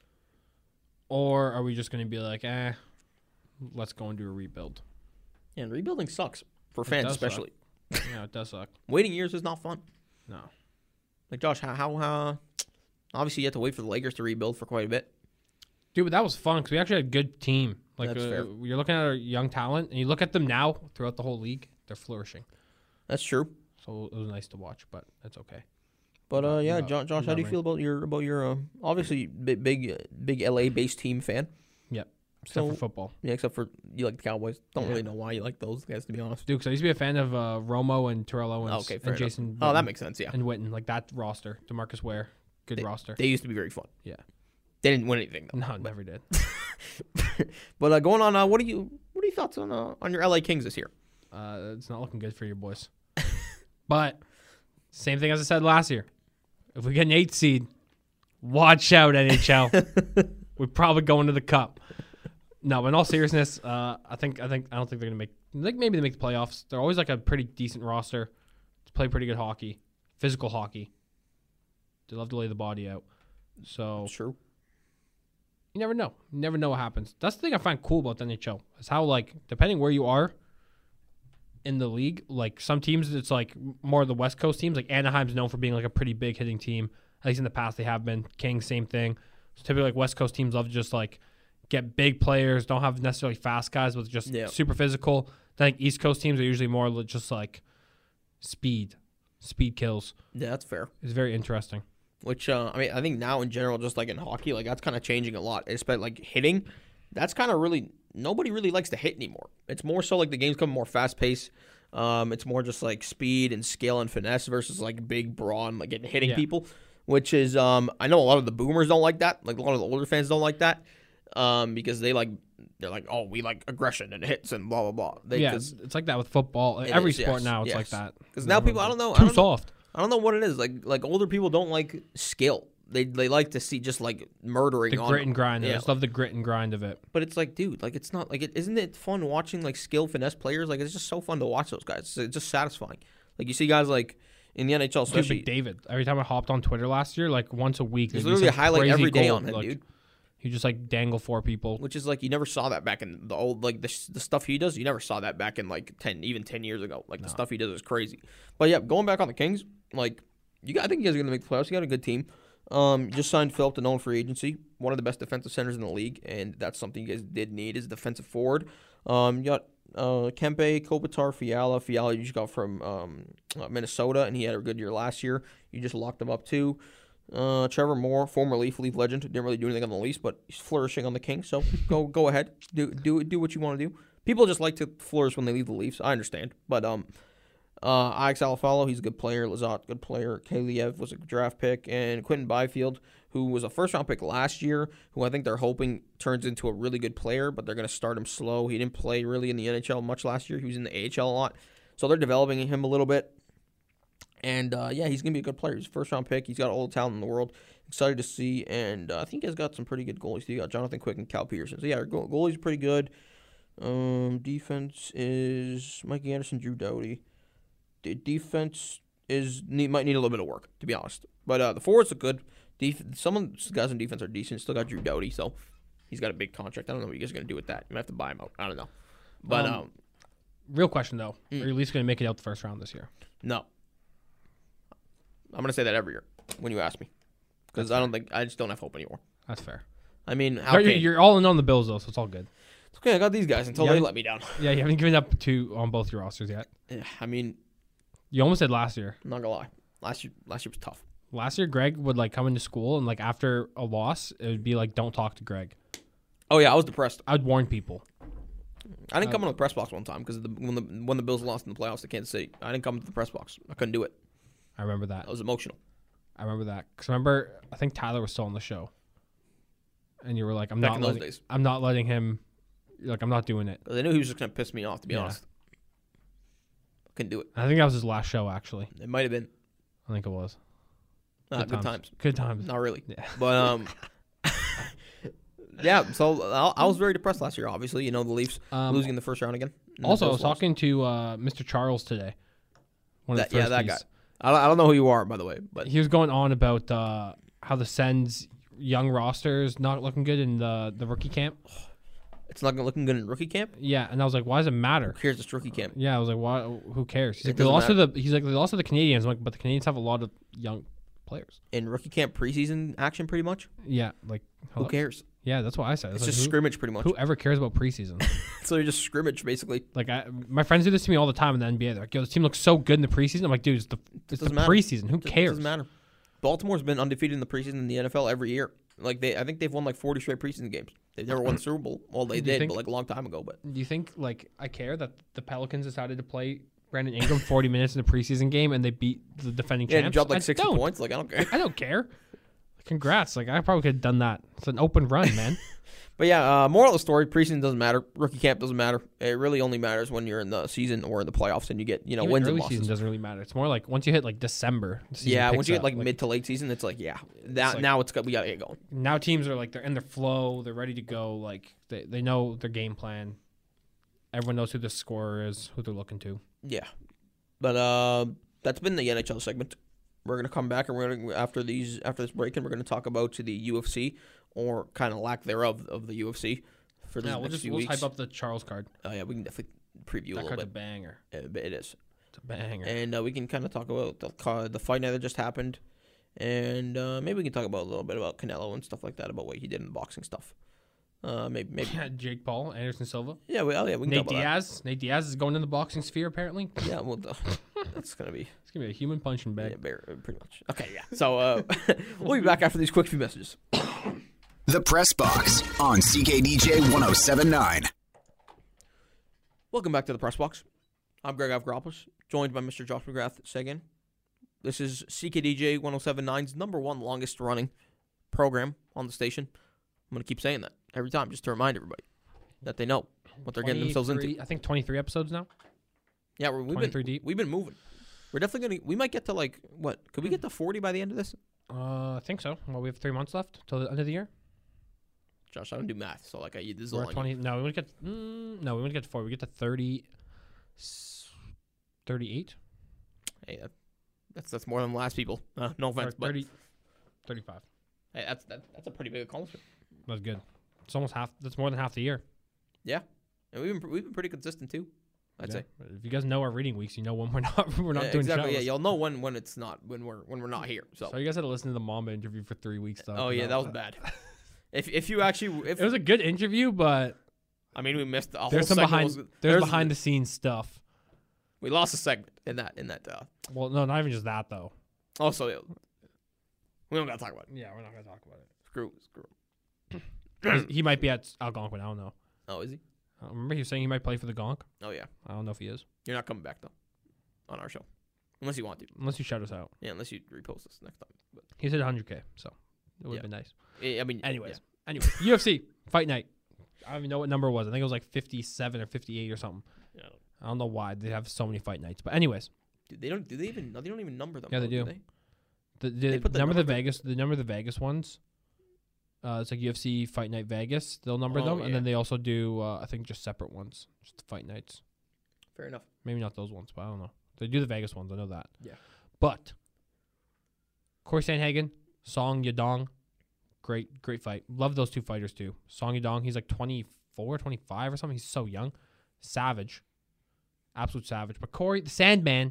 Or are we just going to be like, eh, let's go and do a rebuild? And rebuilding sucks for It fans does suck. especially. Yeah, it does suck. Waiting years is not fun. No. Like, Josh, how, how uh, obviously you have to wait for the Lakers to rebuild for quite a bit. Dude, but that was fun because we actually had a good team. Like, That's uh, fair. You're looking at our young talent, and you look at them now throughout the whole league, they're flourishing. That's true. So it was nice to watch, but that's okay. But uh, yeah, No, Josh, Josh how do you no, feel about your about your uh, obviously big big uh, big L A based team fan? Yep. Except So- for football. Yeah, except for you like the Cowboys. Don't Yeah. really know why you like those guys, to be honest. Dude, because I used to be a fan of uh, Romo and Terrell Owens Okay, fair and enough. Jason Oh, that Witten makes sense. Yeah, and Witten. Like that roster. DeMarcus Ware. Good roster. they used to be very fun. Yeah. They didn't win anything though. No, never did. But uh, going on, uh, what are you what are your thoughts on uh, on your L A Kings this year? Uh, it's not looking good for your boys. But same thing as I said last year. If we get an eight seed, watch out, N H L. We're probably going to the cup. No, but in all seriousness, uh, I think I think I don't think they're gonna make. Like maybe they make the playoffs. They're always like a pretty decent roster. To play pretty good hockey, physical hockey. They love to lay the body out. So True. you never know. You never know what happens. That's the thing I find cool about the N H L is how like depending where you are in the league, like some teams it's like more of the West Coast teams. Like Anaheim's known for being like a pretty big hitting team. At least in the past they have been. Kings, same thing. So typically like West Coast teams love to just like get big players, don't have necessarily fast guys, but just Yeah. super physical. I think East Coast teams are usually more li- just like speed. Speed kills. Yeah, that's fair. It's very interesting. Which uh, I mean, I think now in general, just like in hockey, like that's kind of changing a lot. Especially like hitting, that's kind of really nobody really likes to hit anymore. It's more so like the game's become more fast paced. Um, it's more just like speed and skill and finesse versus like big brawn, like getting hitting Yeah. people. Which is um, I know a lot of the boomers don't like that. Like a lot of the older fans don't like that. Um, because they like they're like, oh, we like aggression and hits and blah blah blah. They, yeah, cause, it's like that with football. It Every is, sport yes, now, it's yes. like that. 'Cause now people- I don't know- I Too don't know- soft. I don't know what it is. Like like older people don't like skill. They they like to see just like murdering The on grit them. and grind. Of it. Yeah. I just love the grit and grind of it. But it's like, dude, like it's not like it isn't it fun watching like skill finesse players? Like it's just so fun to watch those guys. It's, it's just satisfying. Like you see guys like in the N H L, Dude, especially. David. Every time I hopped on Twitter last year, like once a week, There's there'd be literally a some highlight crazy every day goal, on him, like, dude. You just like dangle four people. Which is like you never saw that back in the old like the the stuff he does. You never saw that back in like ten even ten years ago. Like the stuff he does is crazy. But yeah, going back on the Kings, like you got, I think you guys are gonna make the playoffs. You got a good team. Um, just signed Philip Denon free agency, one of the best defensive centers in the league, and that's something you guys did need is defensive forward. Um, you got uh, Kempe, Kopitar, Fiala. Fiala you just got from um, uh, Minnesota, and he had a good year last year. You just locked him up too. Uh, Trevor Moore, former Leaf Leaf legend, didn't really do anything on the Leafs, but he's flourishing on the Kings. So go go ahead, do do do what you want to do. People just like to flourish when they leave the Leafs. I understand, but um. Uh, Alex Alafalo, he's a good player. Lazat, good player. Kaliev was a draft pick. And Quentin Byfield, who was a first-round pick last year, who I think they're hoping turns into a really good player, but they're going to start him slow. He didn't play really in the N H L much last year. He was in the A H L a lot. So they're developing him a little bit. And, uh, yeah, he's going to be a good player. He's a first-round pick. He's got all the talent in the world. Excited to see. And uh, I think he's got some pretty good goalies. You got Jonathan Quick and Cal Peterson. So, yeah, our go- goalies are pretty good. Um, defense is Mikey Anderson, Drew Doughty. The defense is need, might need a little bit of work, to be honest. But uh, the forwards look good. Def- some of the guys on defense are decent. Still got Drew Doughty, so he's got a big contract. I don't know what you guys are going to do with that. You might have to buy him out. I don't know. But Um, um, Real question though: Mm. Are you at least going to make it out the first round this year? no. I'm going to say that every year when you ask me. Because I don't think – I just don't have hope anymore. That's fair. I mean, how You're, can, you're all in on the Bills though, so it's all good. it's okay. I got these guys until Yeah. they let me down. Yeah, you haven't given up two on both your rosters yet. Yeah, I mean, You almost said last year. I'm not going to lie. Last year, last year was tough. Last year, Greg would like come into school and like after a loss, it would be like, "Don't talk to Greg." Oh, yeah, I was depressed. I'd warn people. I didn't Uh, come in the press box one time because when the when the Bills lost in the playoffs to Kansas City, I didn't come to the press box. I couldn't do it. I remember that. I was emotional. I remember that because remember, I think Tyler was still on the show, and you were like, "I'm Back not in those letting, days. I'm not letting him." You're like, "I'm not doing it." 'Cause I knew he was just going to piss me off, to be Yeah. honest. I couldn't do it. I think that was his last show. Actually, It might have been. I think it was. Uh, good, times. Good times. Not really. Yeah. But, um, yeah, so I, I was very depressed last year, obviously. You know, the Leafs Um, losing in the first round again. And the Also, I Bills was lost. talking to uh, Mister Charles today. One of That- the yeah, first that guy. I don't, I don't know who you are, by the way. But He was going on about uh, how the Sens young rosters not looking good in the the rookie camp. it's not looking good in rookie camp. Yeah, and I was like, why does it matter? Who cares? It's rookie camp. Yeah, I was like, why? Who cares? He's It like, they doesn't lost to the. He's like, they lost to the Canadians. I'm like, but the Canadians have a lot of young players. In rookie camp preseason action, pretty much. Yeah, like Who hello? cares? Yeah, that's what I said. I was It's like, just who, scrimmage, pretty much. whoever cares about preseason? So you're just scrimmage, basically. Like, I, my friends do this to me all the time in the N B A. They're like, yo, this team looks so good in the preseason. I'm like, dude, it's the, it's the doesn't matter. preseason. Who It cares? doesn't matter. Baltimore's been undefeated in the preseason in the N F L every year. Like they, I think they've won like forty straight preseason games. They've never won the Super Bowl. Well, they Do you did, think- but like a long time ago. But Do you think like I care that the Pelicans decided to play Brandon Ingram forty minutes in a preseason game and they beat the defending yeah, champs? they dropped like I sixty don't. points. Like I don't care. I don't care. Congrats. Like I probably could have done that. It's an open run, man. But yeah, uh, moral of the story: preseason doesn't matter. Rookie camp doesn't matter. It really only matters when you're in the season or in the playoffs and you get you know Even wins early and losses. season doesn't really matter. It's more like once you hit like December. the season Yeah, picks once you get up. like, mid to late season, it's like yeah, that like- now it's got we gotta get going. Now teams are like they're in their flow. They're ready to go. Like they they know their game plan. Everyone knows who the scorer is, who they're looking to. Yeah, but uh, that's been the N H L segment. We're gonna come back and we're gonna after these after this break and we're gonna talk about to the U F C or kind of lack thereof of the U F C for the Yeah, next we'll just few we'll weeks. hype up the Charles card. Oh yeah, we can definitely preview a That little card's a bit. banger. Uh, but it is, It's a banger. and uh, we can kind of talk about the ca- the fight night that just happened, and uh, maybe we can talk about a little bit about Canelo and stuff like that about what he did in the boxing stuff. Uh, maybe maybe Yeah, Jake Paul, Anderson Silva, yeah, we, oh, yeah, we can Nate talk about Diaz. Nate Diaz is going in the boxing sphere apparently. that. Yeah, well, uh, that's gonna be It's gonna be a human punching bag. yeah, bare- pretty much okay. Yeah, so uh, we'll be back after these quick few messages. The Press Box on C K D J one oh seven point nine. Welcome back to the Press Box. I'm Greg Avgropoulos, joined by Mister Josh McGrath Sagan. This is C K D J one oh seven point nine's number one longest running program on the station. I'm going to keep saying that every time just to remind everybody that they know what they're getting themselves into. twenty-three I think twenty-three episodes now. Yeah, we're, we've twenty-three been deep. we've been moving. We're definitely going to we might get to like what? Could we get to forty by the end of this? Uh, I think so. Well, we have three months left till the end of the year. Josh, I don't do math, so like I this is a We're long at twenty. No, we want to get. Mm, no, we want to get to four. We get to thirty. thirty-eight. Hey, that, that's that's more than the last people. Uh, no Or offense, but thirty. thirty-five. hey, that's that, that's a pretty big accomplishment. That's good. It's almost half. That's more than half the year. Yeah, and we've been we've been pretty consistent too. I'd Yeah. say. If you guys know our reading weeks, you know when we're not we're not Yeah, doing exactly. Yeah, shows. you'll know when when it's not when we're when we're not here. So. So you guys had to listen to the Mamba interview for three weeks though. Oh yeah, that was bad. if if you actually if It was a good interview, but I mean we missed a whole there's some segment behind was- there's, there's- behind the scenes stuff. we lost a segment in that in that. Uh, Well, no, not even just that though. also, yeah, we don't gotta talk about it. Yeah, we're not gonna talk about it. Screw screw. He's- he might be at Algonquin. I don't know. Oh, is he? I remember he was saying he might play for the Gonk. Oh yeah. I don't know if he is, You're not coming back though, on our show, unless you want to. unless you shout us out. Yeah, unless you repost this next time. But He said one hundred K, so it would Yeah. have been nice. eh, I mean, Anyways, anyways, U F C fight night. I don't even know what number it was. I think it was like fifty-seven or fifty-eight or something. yeah. Yeah. I don't know why they have so many fight nights, but anyways, Dude, they don't. Do they even? No, they don't even number them. Yeah, they though, do. They? the, They the put the number the number- Vegas, the number of the Vegas ones. Uh, it's like U F C Fight Night Vegas. They'll number Oh, them, and then yeah. they also do uh, I think just separate ones, just the fight nights. Fair enough. Maybe not those ones, but I don't know. They do the Vegas ones. I know that. Yeah. But Corey Sandhagen, Song Yadong, great, great fight. Love those two fighters too. Song Yadong, he's like twenty-four, twenty-five or something. He's so young. Savage. Absolute savage. But Corey, the Sandman,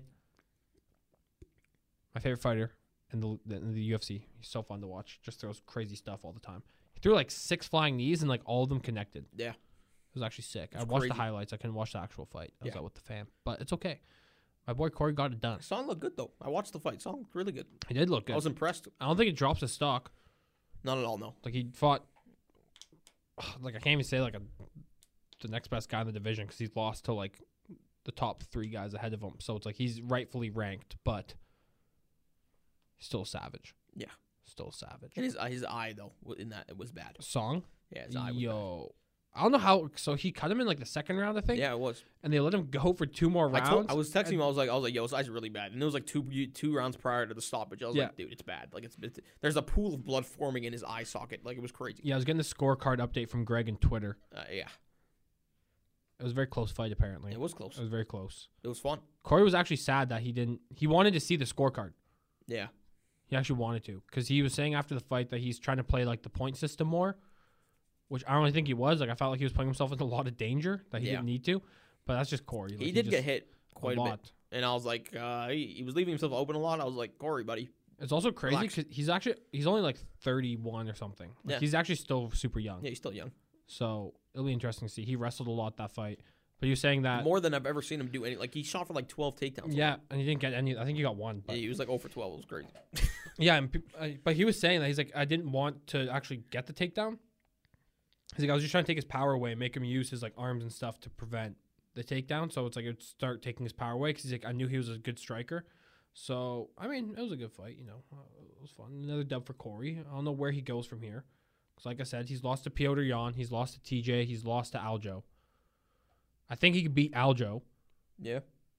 my favorite fighter in the, in the U F C. He's so fun to watch. Just throws crazy stuff all the time. He threw like six flying knees and like all of them connected. Yeah. It was actually sick. I It's watched the crazy. highlights. I couldn't watch the actual fight. I was Yeah. out with the fam. But it's okay. My boy Corey got it done. Song looked good though. I watched the fight. Song looked really good. He did look good. I was impressed. I don't think it drops his stock. Not at all. No. Like he fought, like I can't even say like a the next best guy in the division because he's lost to like the top three guys ahead of him. So it's like he's rightfully ranked, but still savage. Yeah. Still savage. And his uh, his eye though w- in that it was bad. Song, Yeah, his eye was yo, I don't know how. So he cut him in like the second round, I bad. think. Yeah, it was. And they let him go for two more I rounds. told, I was texting and- him. I was like, I was like, yo, his eye's really bad. And it was like two you- two rounds prior to the stoppage. I was Yeah. like, dude, it's bad. Like it's, it's there's a pool of blood forming in his eye socket. Like it was crazy. Yeah, I was getting the scorecard update from Greg and Twitter. Uh, yeah, It was a very close fight, apparently. it was close. It was very close. It was fun. Corey was actually sad that he didn't. He wanted to see the scorecard. Yeah, He actually wanted to because he was saying after the fight that he's trying to play like the point system more, which I don't really think he was. Like I felt like he was putting himself into a lot of danger that he Yeah. didn't need to. But that's just Corey. Like, he did just- get hit quite a, bit, lot. and I was like, uh, he, he was leaving himself open a lot. I was like, Corey, buddy. It's also crazy Relax. because he's actually he's only like thirty-one or something. Like, Yeah. He's actually still super young. Yeah, he's still young. So it'll be interesting to see. He wrestled a lot that fight, but he was saying that More than I've ever seen him do any. Like he shot for like twelve takedowns. yeah, and he didn't get any. I think he got one. But Yeah, he was like zero for twelve. It was crazy. Yeah, and, pe- uh, but he was saying that he's like, I didn't want to actually get the takedown. He's like, I was just trying to take his power away, and make him use his like arms and stuff to prevent the takedown. So it's like it would start taking his power away because he's like, I knew he was a good striker. So I mean, it was a good fight. You know, uh, it was fun. Another dub for Corey. I don't know where he goes from here. Because like I said, he's lost to Piotr Jan, he's lost to T J, he's lost to Aljo. I think he could beat Aljo, Yeah.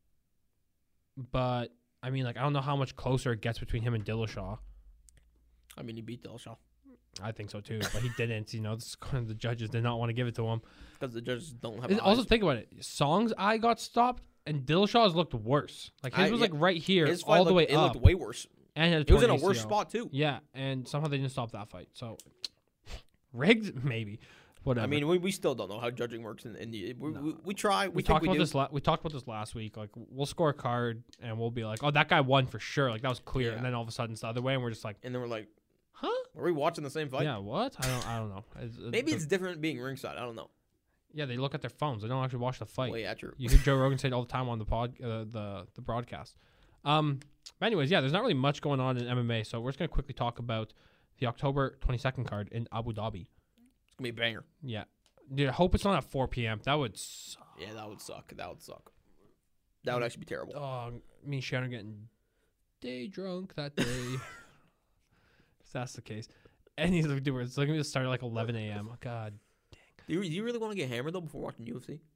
but I mean, like I don't know how much closer it gets between him and Dillashaw. I mean, he beat Dillashaw I think so too, but he didn't. You know, this, the judges did not want to give it to him. because the judges don't have. And also, eyes. think about it. Song's eye got stopped, and Dillashaw's looked worse. Like his I- was yeah. like right here, His fight all the looked- way it up, looked way worse. and had It was in torn a worse A C L. spot too. Yeah, and somehow they didn't stop that fight. So rigged, maybe. Whatever. I mean, we, we still don't know how judging works, in, in the we, No. we, we try. We, we think talked we about do. this. La- we talked about this last week. Like, we'll score a card, and we'll be like, "Oh, that guy won for sure." Like that was clear. Yeah. And then all of a sudden, it's the other way, and we're just like, and then we're like, "Huh? are we watching the same fight? Yeah, what? I don't. I don't know." It's, uh, Maybe the- it's different being ringside. I don't know. yeah. They look at their phones. They don't actually watch the fight. Well, yeah, true. You hear Joe Rogan say it all the time on the pod, uh, the the broadcast. Um, but anyways, yeah, there's not really much going on in M M A, so we're just gonna quickly talk about the October twenty-second card in Abu Dhabi. It's gonna be a banger. Yeah, dude, I hope it's not at four p.m. That would suck. Yeah, that would suck. That would suck. That would actually be terrible. Oh, me and Shannon getting day drunk that day. If that's the case, and he's like, dude, it's looking to start at like eleven a.m. Oh, God, Do you, do you really want to get hammered though before watching U F C?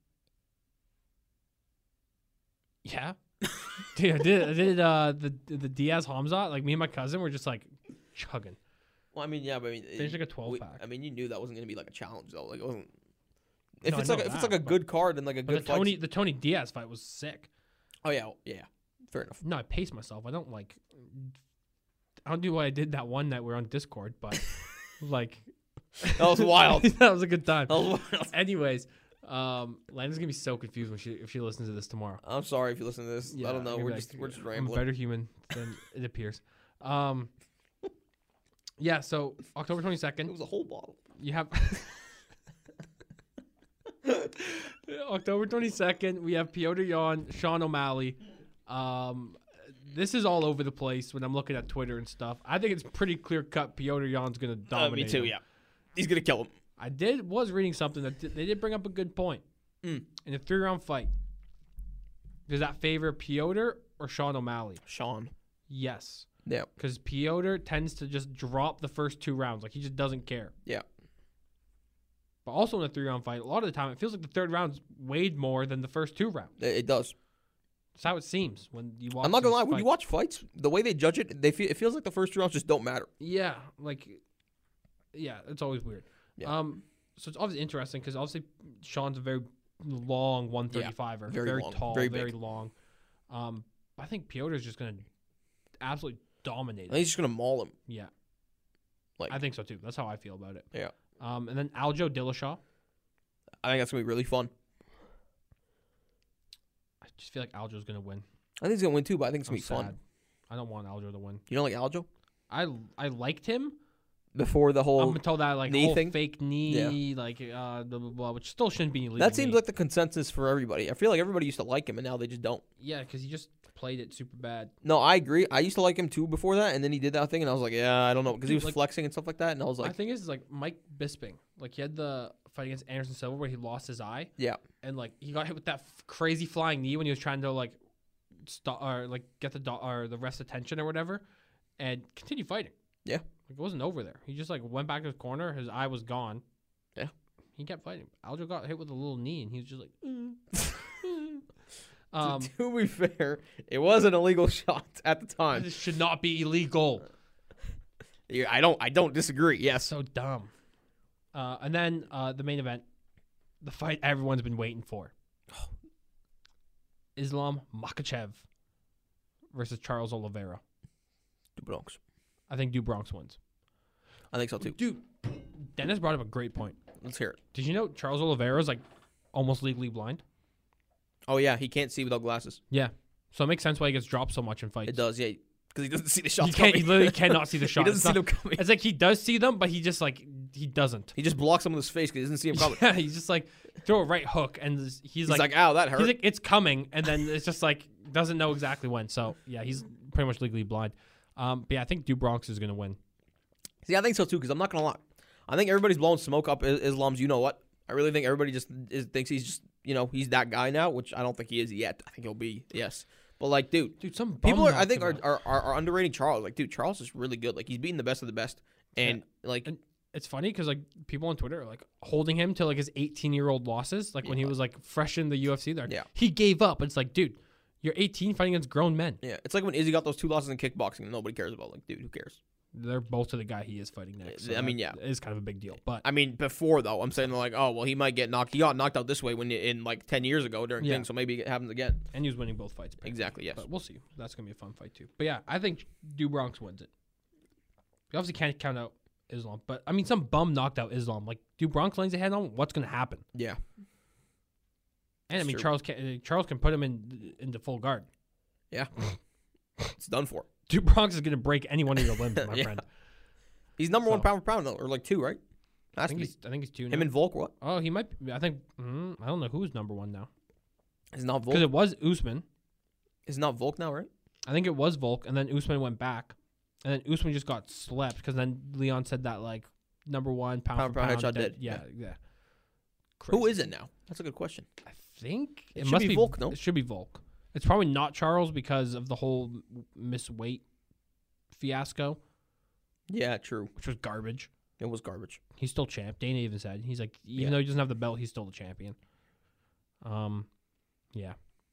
yeah. Dude, I did. I did. Uh, the the Diaz Hamzat. Like me and my cousin were just like chugging. Well, I mean, yeah, but I mean, Finished like a twelve we- pack. I mean, you knew that wasn't gonna be like a challenge though. Like, it wasn't. If No, I it's like know a, if it's that, like a but- good card and like a But good the fight. Tony the Tony Diaz fight was sick. Oh yeah, yeah, fair enough. No, I paced myself. I don't like. I don't do what I did that one night we were on Discord, but like That was wild. that was a good time. That was wild. Anyways, Um, Landon's gonna be so confused when she if she listens to this tomorrow. I'm sorry if you listen to this. I don't know. I'm We're gonna be just like, we're just I'm rambling. a better human than it appears. Um, yeah. So October twenty It second, was a whole bottle. you have October twenty second. We have Piotr Jan, Sean O'Malley. Um, this is all over the place when I'm looking at Twitter and stuff. I think it's pretty clear cut. Piotr Jan's gonna Uh, dominate. me too. him. Yeah, he's gonna kill him. I did was reading something that th- they did bring up a good point. Mm. In a three round fight, does that favor Piotr or Sean O'Malley? Sean. Yes, Yeah. because Piotr tends to just drop the first two rounds, like he just doesn't care. Yeah. But also in a three round fight, a lot of the time it feels like the third round's weighed more than the first two rounds. It, it does. That's how it seems when you watch. I'm not gonna these lie. When you fights. watch fights, the way they judge it, they feel, it feels like the first two rounds just don't matter. Yeah, like, yeah, it's always weird. Yeah. Um, so it's obviously interesting because obviously Sean's a very long one thirty-five er, very very, long, tall, very very, big. long. Um, I think Piotr's just gonna absolutely dominate I him. think he's just gonna maul him. Yeah, Like, I think so too. That's how I feel about it. Yeah. Um, and then Aljo Dillashaw. I think that's gonna be really fun. I just feel like Aljo's gonna win. I think he's gonna win too, but I think it's I'm gonna be fun. sad. I don't want Aljo to win. You don't like Aljo? I I liked him Before the whole up until that like knee whole thing? fake knee, like uh, blah, blah, blah, which still shouldn't be illegal. that seems knee. like the consensus for everybody. I feel like everybody used to like him, and now they just don't. Yeah, because he just played it super bad. No, I agree. I used to like him too before that, and then he did that thing, and I was like, yeah, I don't know, because he Dude, was like- flexing and stuff like that, and I was My like, thing is, is like Mike Bisping, like he had the fight against Anderson Silva where he lost his eye, yeah, and like he got hit with that f- crazy flying knee when he was trying to like stop or like get the do- or the ref's attention or whatever, and continue fighting. Yeah. Like it wasn't over there. He just like went back to his corner. His eye was gone. Yeah. He kept fighting. Aljo got hit with a little knee, and he was just like. "Mm, mm." um, to, to be fair, it was an illegal shot at the time. this should not be illegal. Yeah, I don't, I don't disagree. Yes, So dumb. Uh, and then uh, the main event, the fight everyone's been waiting for. Islam Makhachev versus Charles Oliveira. the Bronx. I think Du Bronx wins. I think so too. Dude, Dennis brought up a great point. Let's hear it. Did you know Charles Oliveira is like almost legally blind? Oh yeah, he can't see without glasses. Yeah. So it makes sense why he gets dropped so much in fights. It does, yeah, because he doesn't see the shots He can't. coming. He literally cannot see the shot. He doesn't It's see not- them coming. It's like he does see them, but he just like he doesn't. He just blocks them with his face because he doesn't see him coming. Yeah, he's just like throw a right hook, and he's, He's like, like, ow, that hurt. he's like it's coming, and then it's just like doesn't know exactly when. So yeah, he's pretty much legally blind. Um, but yeah, I think Du Bronx is gonna win. See, I think so too, because I'm not gonna lie. I think everybody's blowing smoke up I- Islam's. You know what? I really think everybody just is, thinks he's just, you know, he's that guy now, which I don't think he is yet. I think he'll be, yes. But like, dude, Dude, some bum people are, I knocked think him are, out. are, are, are underrating Charles. Like, dude, Charles is really good. Like, he's beating the best of the best, and like, And it's funny because like people on Twitter are like holding him to like his eighteen year old losses, like when he Yeah. was like fresh in the U F C. There, Yeah. he gave up. It's like, dude, you're eighteen fighting against grown men. yeah, it's like when Izzy got those two losses in kickboxing, and nobody cares about. Like, dude, who cares? They're both to the guy he is fighting next. I mean, that yeah. is kind of a big deal. But I mean, before though, I'm saying like, oh well, he might get knocked. He got knocked out this way when in like ten years ago during Yeah. things, so maybe it happens again. and he was winning both fights. apparently. Exactly. Yes. But we'll see. That's gonna be a fun fight too. But yeah, I think Du Bronx wins it. You obviously can't count out Islam, but I mean, some bum knocked out Islam. Like Du Bronx lays a head on, what's gonna happen? Yeah. And I It's mean, true. Charles can uh, Charles can put him in into full guard. Yeah. It's done for. Du Bronx is gonna break any one of your limbs, my Yeah. friend. He's number one So- pound for pound though, or like two, right? I Has to think be. he's I think he's two. Him now. and Volk, what? Oh, he might. Be, I think. Mm, I don't know who's number one now It's not because Volk. it was Usman. It's not Volk now, right? I think it was Volk, and then Usman went back, and then Usman just got slept because then Leon said that like number one pound, Pound for for pound pound headshot dead- dead. Yeah, yeah. Who Crazy. is it now? That's a good question. I think It it, should must be be Volk, no? It should be Volk. It's probably not Charles because of the whole miss weight fiasco, Yeah, true. which was garbage. It was garbage. He's still champ. Dana even said he's like even Yeah. though he doesn't have the belt, he's still the champion. Um, yeah.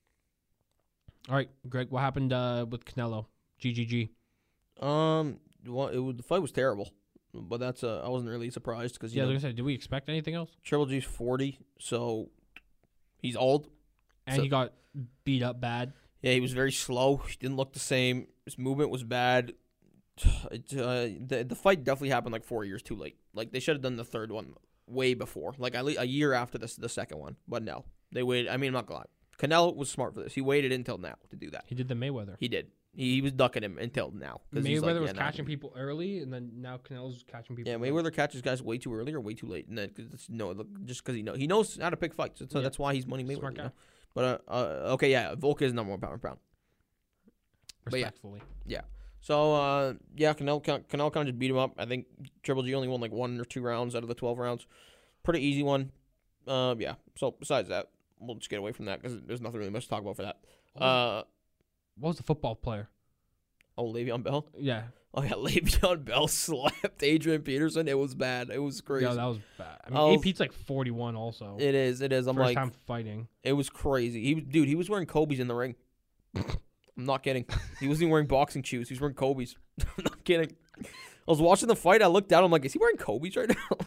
All right, Greg. What happened uh, with Canelo? G G G. Um, well, it was, the fight was terrible, but that's uh, I wasn't really surprised because you Yeah, I know, was gonna say, did we expect anything else? Triple G's forty, so he's old. And So- he got beat up bad. Yeah, he was very slow. He didn't look the same. His movement was bad. It, uh, the the fight definitely happened like four years too late. Like they should have done the third one way before, like at least a year after this the second one. But no, they waited. I mean, I'm not gonna lie. Canelo was smart for this. He waited until now to do that. He did the Mayweather. He did. He, he was ducking him until now. Mayweather he's like, was yeah, catching nah. people early, and then now Canelo's catching people. Yeah, late. Mayweather catches guys way too early or way too late, and then cause it's, no, look, just because he know he knows how to pick fights, so Yeah. that's why he's money Mayweather. Smart You guy. know? But uh, uh, okay, yeah, Volk is number one pound for pound. But yeah. Respectfully. Yeah. So uh, yeah, Canelo Canelo kind of just beat him up. I think Triple G only won like one or two rounds out of the twelve rounds. Pretty easy one. Uh, yeah. So besides that, we'll just get away from that because there's nothing really much to talk about for that. Uh, What was the football player? oh, Le'Veon Bell. Yeah. Oh yeah, Le'Veon Bell slapped Adrian Peterson. It was bad. It was crazy. Yeah, that was bad. I mean, I was- A P's like forty-one also. It is. It is. I'm First like, time fighting. it was crazy. He was, dude. He was wearing Kobe's in the ring. I'm not kidding. He wasn't even wearing boxing shoes. He was wearing Kobe's. I'm not kidding. I was watching the fight. I looked down. I'm like, is he wearing Kobe's right now?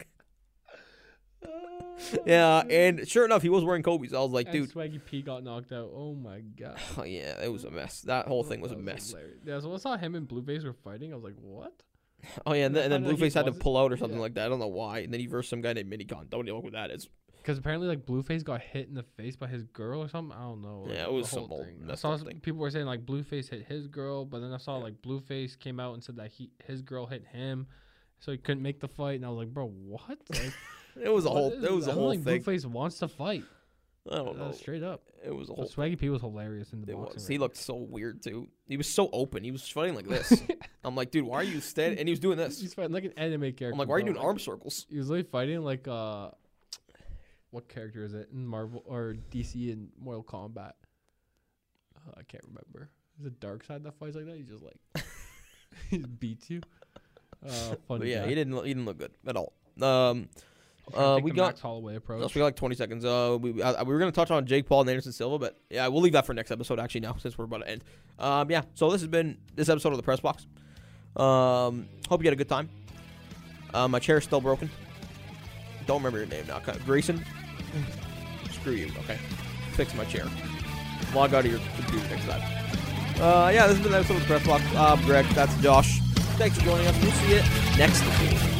Yeah, and sure enough, he was wearing Kobe's. I was like, And dude. Swaggy P got knocked out. Oh my god. Oh, yeah, it was a mess. That whole thing was a That mess. hilarious. Yeah, so I saw him and Blueface were fighting. I was like, what? Oh yeah, and then, and then I know he Blueface had to wasn't- pull out or something yeah. like that. I don't know why. And then he versed some guy named Minicon. Don't know what that is. Because apparently, like Blueface got hit in the face by his girl or something. I don't know. like, Yeah, it the was whole some old thing. I messed saw up some- thing. people were saying like Blueface hit his girl, but then I saw Yeah. like Blueface came out and said that he his girl hit him, so he couldn't make the fight. And I was like, bro, what? Like, It was a what whole. is It was this? a I don't whole think thing. Blueface wants to fight. I don't Uh, know. straight up. It was a So whole. Swaggy P was hilarious in the It boxing. was. He ring. looked so weird too. He was so open. He was fighting like this. I'm like, dude, why are you standing? And he was doing this. He's fighting like an anime character. I'm like, why are you bro. doing arm circles? He was literally fighting like uh, what character is it in Marvel or D C in Mortal Kombat? Uh, I can't remember. Is it Darkseid that fights like that? He just like he just beats you. Uh, funny. But yeah, guy. he didn't. He didn't look good at all. Um, I'm trying to uh, think we the got. Max Holloway approach. We got like twenty seconds. Uh, we uh, we were gonna touch on Jake Paul and Anderson Silva, but yeah, we'll leave that for next episode. Actually, now since we're about to end. Um, yeah. So this has been this episode of the Press Box. Um, hope you had a good time. Uh, my chair's still broken. Don't remember your name now. Kind of- Grayson. Screw you. Okay. Fix my chair. Log out of your computer next time. Uh, yeah, this has been the episode of the Press Box. I'm Greg. That's Josh. Thanks for joining us. We'll see you next time.